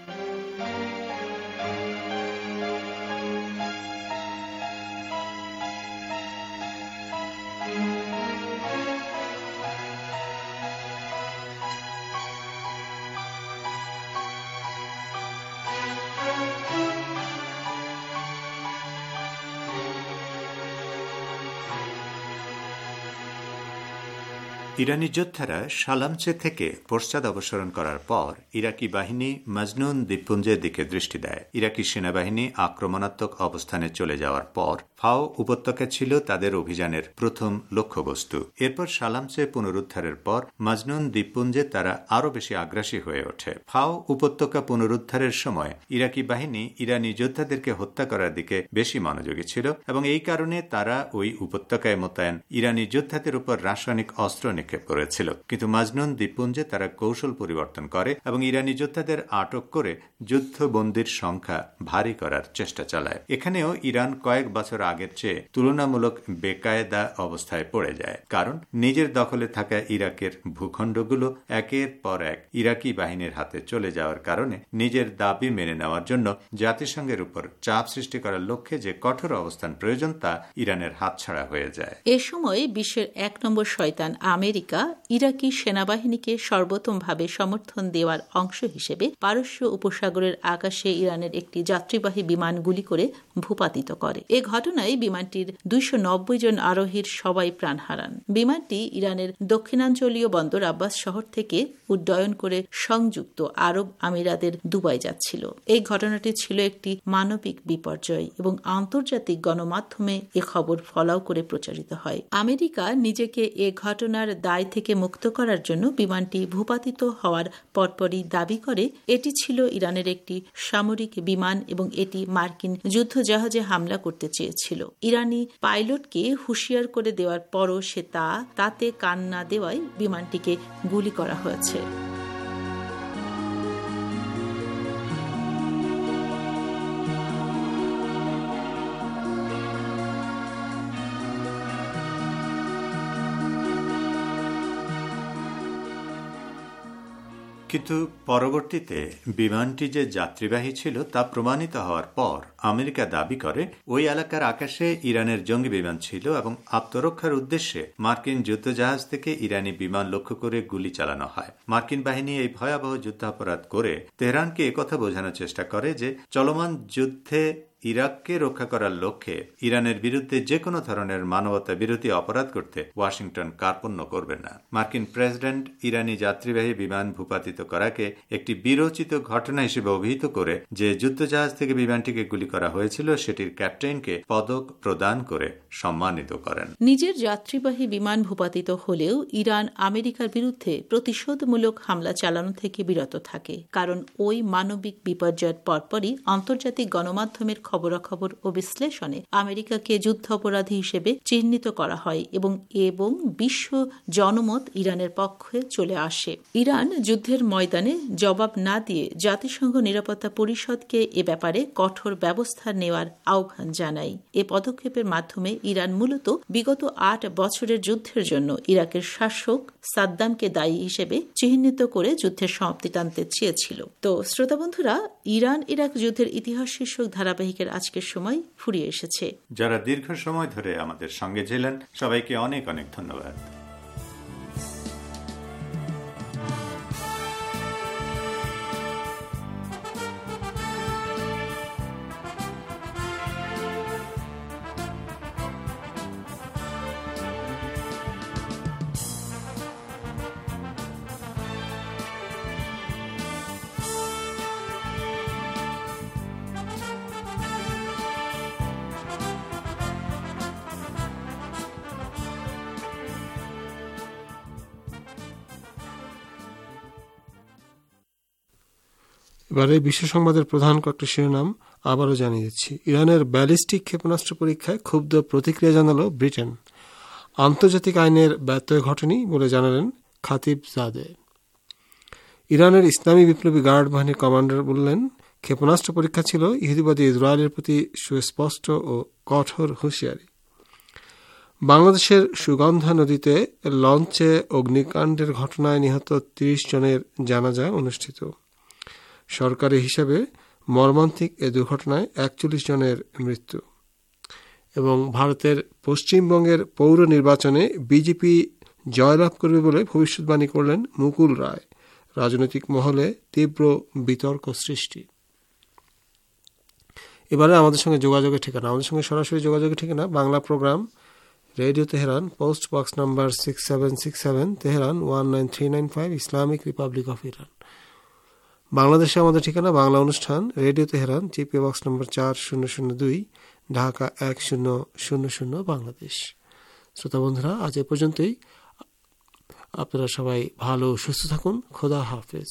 ইরানি যোদ্ধারা সালামচে থেকে পশ্চাৎ অবসরণ করার পর ইরাকি বাহিনী মাজনুন দ্বীপপুঞ্জের দিকে দৃষ্টি দেয়। ইরাকি সেনাবাহিনী আক্রমণাত্মক অবস্থানে চলে যাওয়ার পর ফাও উপত্যকা ছিল তাদের অভিযানের প্রথম লক্ষ্যবস্তু। এরপর সালামচে পুনরুদ্ধারের পর মাজনুন দ্বীপপুঞ্জে তারা আরও বেশি আগ্রাসী হয়ে ওঠে। ফাও উপত্যকা পুনরুদ্ধারের সময় ইরাকি বাহিনী ইরানি যোদ্ধাদেরকে হত্যা করার দিকে বেশি মনোযোগী ছিল এবং এই কারণে তারা ওই উপত্যকায় মোতায়েন ইরানি যোদ্ধাদের উপর রাসায়নিক অস্ত্র নিক্ষেপ করেছিল। কিন্তু মাজনুন দ্বীপপুঞ্জে তারা কৌশল পরিবর্তন করে এবং ইরানি যোদ্ধাদের আটক করে যুদ্ধবন্দীর সংখ্যা ভারী করার চেষ্টা চালায়। এখানেও ইরান কয়েক বছর আগের চেয়ে তুলনামূলক বেকায়দা অবস্থায় পড়ে যায়, কারণ নিজের দখলে থাকা ইরাকের ভূখণ্ডগুলো একের পর এক ইরাকি বাহিনীর হাতে চলে যাওয়ার কারণে নিজের দাবি মেনে নেওয়ার জন্য জাতিসংঘের উপর চাপ সৃষ্টি করার লক্ষ্যে যে কঠোর অবস্থান প্রয়োজন তা ইরানের হাতছাড়া হয়ে যায়। এ সময় বিশ্বের 1 নম্বর শয়তান আমেরিকা ইরাকি সেনাবাহিনীকে সর্বোত্তমভাবে সমর্থন দেওয়ার অংশ হিসেবে পারস্য উপসাগরের আকাশে ইরানের একটি যাত্রীবাহী বিমান গুলি করে ভূপাতিত করে। এ ঘটনায় বিমানটির 290 জন আরোহীর সবাই প্রাণ হারান। বিমানটি ইরানের দক্ষিণাঞ্চলীয় বন্দর আব্বাস শহর থেকে উড্ডয়ন করে সংযুক্ত আরব আমিরাতের দুবাই যাচ্ছিল। এই ঘটনাটি ছিল একটি মানবিক বিপর্যয় এবং আন্তর্জাতিক গণমাধ্যমে এ খবর ফলাও করে প্রচারিত হয়। আমেরিকা নিজেকে এ ঘটনার দায় থেকে মুক্ত করার জন্য বিমানটি ভূপাতিত হওয়ার পরপরই দাবি করে এটি ছিল ইরানের একটি সামরিক বিমান এবং এটি মার্কিন যুদ্ধজাহাজে হামলা করতে চেয়েছিল। ইরানি পাইলটকে হুঁশিয়ার করে দেওয়ার পরও সে তাতে কান না দেওয়ায় বিমানটিকে গুলি করা হয়েছে। কিন্তু পরবর্তীতে বিমানটি যে যাত্রীবাহী ছিল তা প্রমাণিত হওয়ার পর আমেরিকা দাবি করে ওই এলাকার আকাশে ইরানের জঙ্গি বিমান ছিল এবং আত্মরক্ষার উদ্দেশ্যে মার্কিন যুদ্ধজাহাজ থেকে ইরানি বিমান লক্ষ্য করে গুলি চালানো হয়। মার্কিন বাহিনী এই ভয়াবহ যুদ্ধাপরাধ করে তেহরানকে একথা বোঝানোর চেষ্টা করে যে চলমান যুদ্ধে ইরাককে রক্ষা করার লক্ষ্যে ইরানের বিরুদ্ধে যে কোনো ধরনের মানবতা বিরোধী অপরাধ করতে ওয়াশিংটন কার্পণ্য করবে না। মার্কিন প্রেসিডেন্ট ইরানি যাত্রীবাহী বিমান ভূপাতিত করাকে একটি বিরোচিত ঘটনা হিসেবে অভিহিত করে যে যুদ্ধজাহাজ থেকে বিমানটিকে গুলি করা হয়েছিল সেটির ক্যাপ্টেনকে পদক প্রদান করে সম্মানিত করেন। নিজের যাত্রীবাহী বিমান ভূপাতিত হলেও ইরান আমেরিকার বিরুদ্ধে প্রতিশোধমূলক হামলা চালানো থেকে বিরত থাকে, কারণ ওই মানবিক বিপর্যয়ের পরপরই আন্তর্জাতিক গণমাধ্যমের খবরাখবর ও বিশ্লেষণে আমেরিকাকে যুদ্ধাপরাধী হিসেবে চিহ্নিত করা হয় এবং বিশ্ব জনমত ইরানের পক্ষে চলে আসে। ইরান যুদ্ধের ময়দানে জবাব না দিয়ে জাতিসংঘ নিরাপত্তা পরিষদকে এ ব্যাপারে কঠোর ব্যবস্থা নেওয়ার আহ্বান জানায়। এ পদক্ষেপের মাধ্যমে ইরান মূলত বিগত 8 বছরের যুদ্ধের জন্য ইরাকের শাসক সাদ্দামকে দায়ী হিসেবে চিহ্নিত করে যুদ্ধের সমাপ্তি টানতে চেয়েছিল। তো শ্রোতা বন্ধুরা, ইরান ইরাক যুদ্ধের ইতিহাস শীর্ষক ধারাবাহিকের আজকের সময় ফুরিয়ে এসেছে। যারা দীর্ঘ সময় ধরে আমাদের সঙ্গে ছিলেন সবাইকে অনেক অনেক ধন্যবাদ। এবারে বিশ্ব সংবাদের প্রধান কয়েকটি শিরোনাম আবারও জানিয়ে দিচ্ছি। ইরানের ব্যালিস্টিক ক্ষেপণাস্ত্র পরীক্ষায় ক্ষুব্ধ প্রতিক্রিয়া জানালো ব্রিটেন। আন্তর্জাতিক আইনের ব্যত্যয় ঘটেনি বলে জানালেন খাতিবজাদে। ইরানের ইসলামী বিপ্লবী গার্ড বাহিনীর কমান্ডার বললেন, ক্ষেপণাস্ত্র পরীক্ষা ছিল ইহুদিবাদী ইসরায়েলের প্রতি সুস্পষ্ট ও কঠোর হুঁশিয়ারি। বাংলাদেশের সুগন্ধা নদীতে লঞ্চে অগ্নিকাণ্ডের ঘটনায় নিহত 30 জনের জানাজা অনুষ্ঠিত। সরকারি হিসাবে মর্মান্তিক এ দুর্ঘটনায় 41 জনের মৃত্যু। এবং ভারতের পশ্চিমবঙ্গের পৌর নির্বাচনে বিজেপি জয়লাভ করবে বলে ভবিষ্যৎবাণী করলেন মুকুল রায়। রাজনৈতিক মহলে তীব্র বিতর্ক সৃষ্টি। এবারে আমাদের সঙ্গে যোগাযোগের ঠিকানা, আমাদের সঙ্গে সরাসরি যোগাযোগের ঠিকানা Bangla programme, radio Tehran, post box number 6767, Tehran 19395, Islamic republic of Iran. বাংলাদেশে আমাদের ঠিকানা বাংলা অনুষ্ঠান, রেডিও তেহরান, জিপি বক্স নম্বর 4002, ঢাকা 1000 বাংলাদেশ। শ্রোতা বন্ধুরা, আজ এ পর্যন্তই। আপনারা সবাই ভালো সুস্থ থাকুন। খোদা হাফেজ।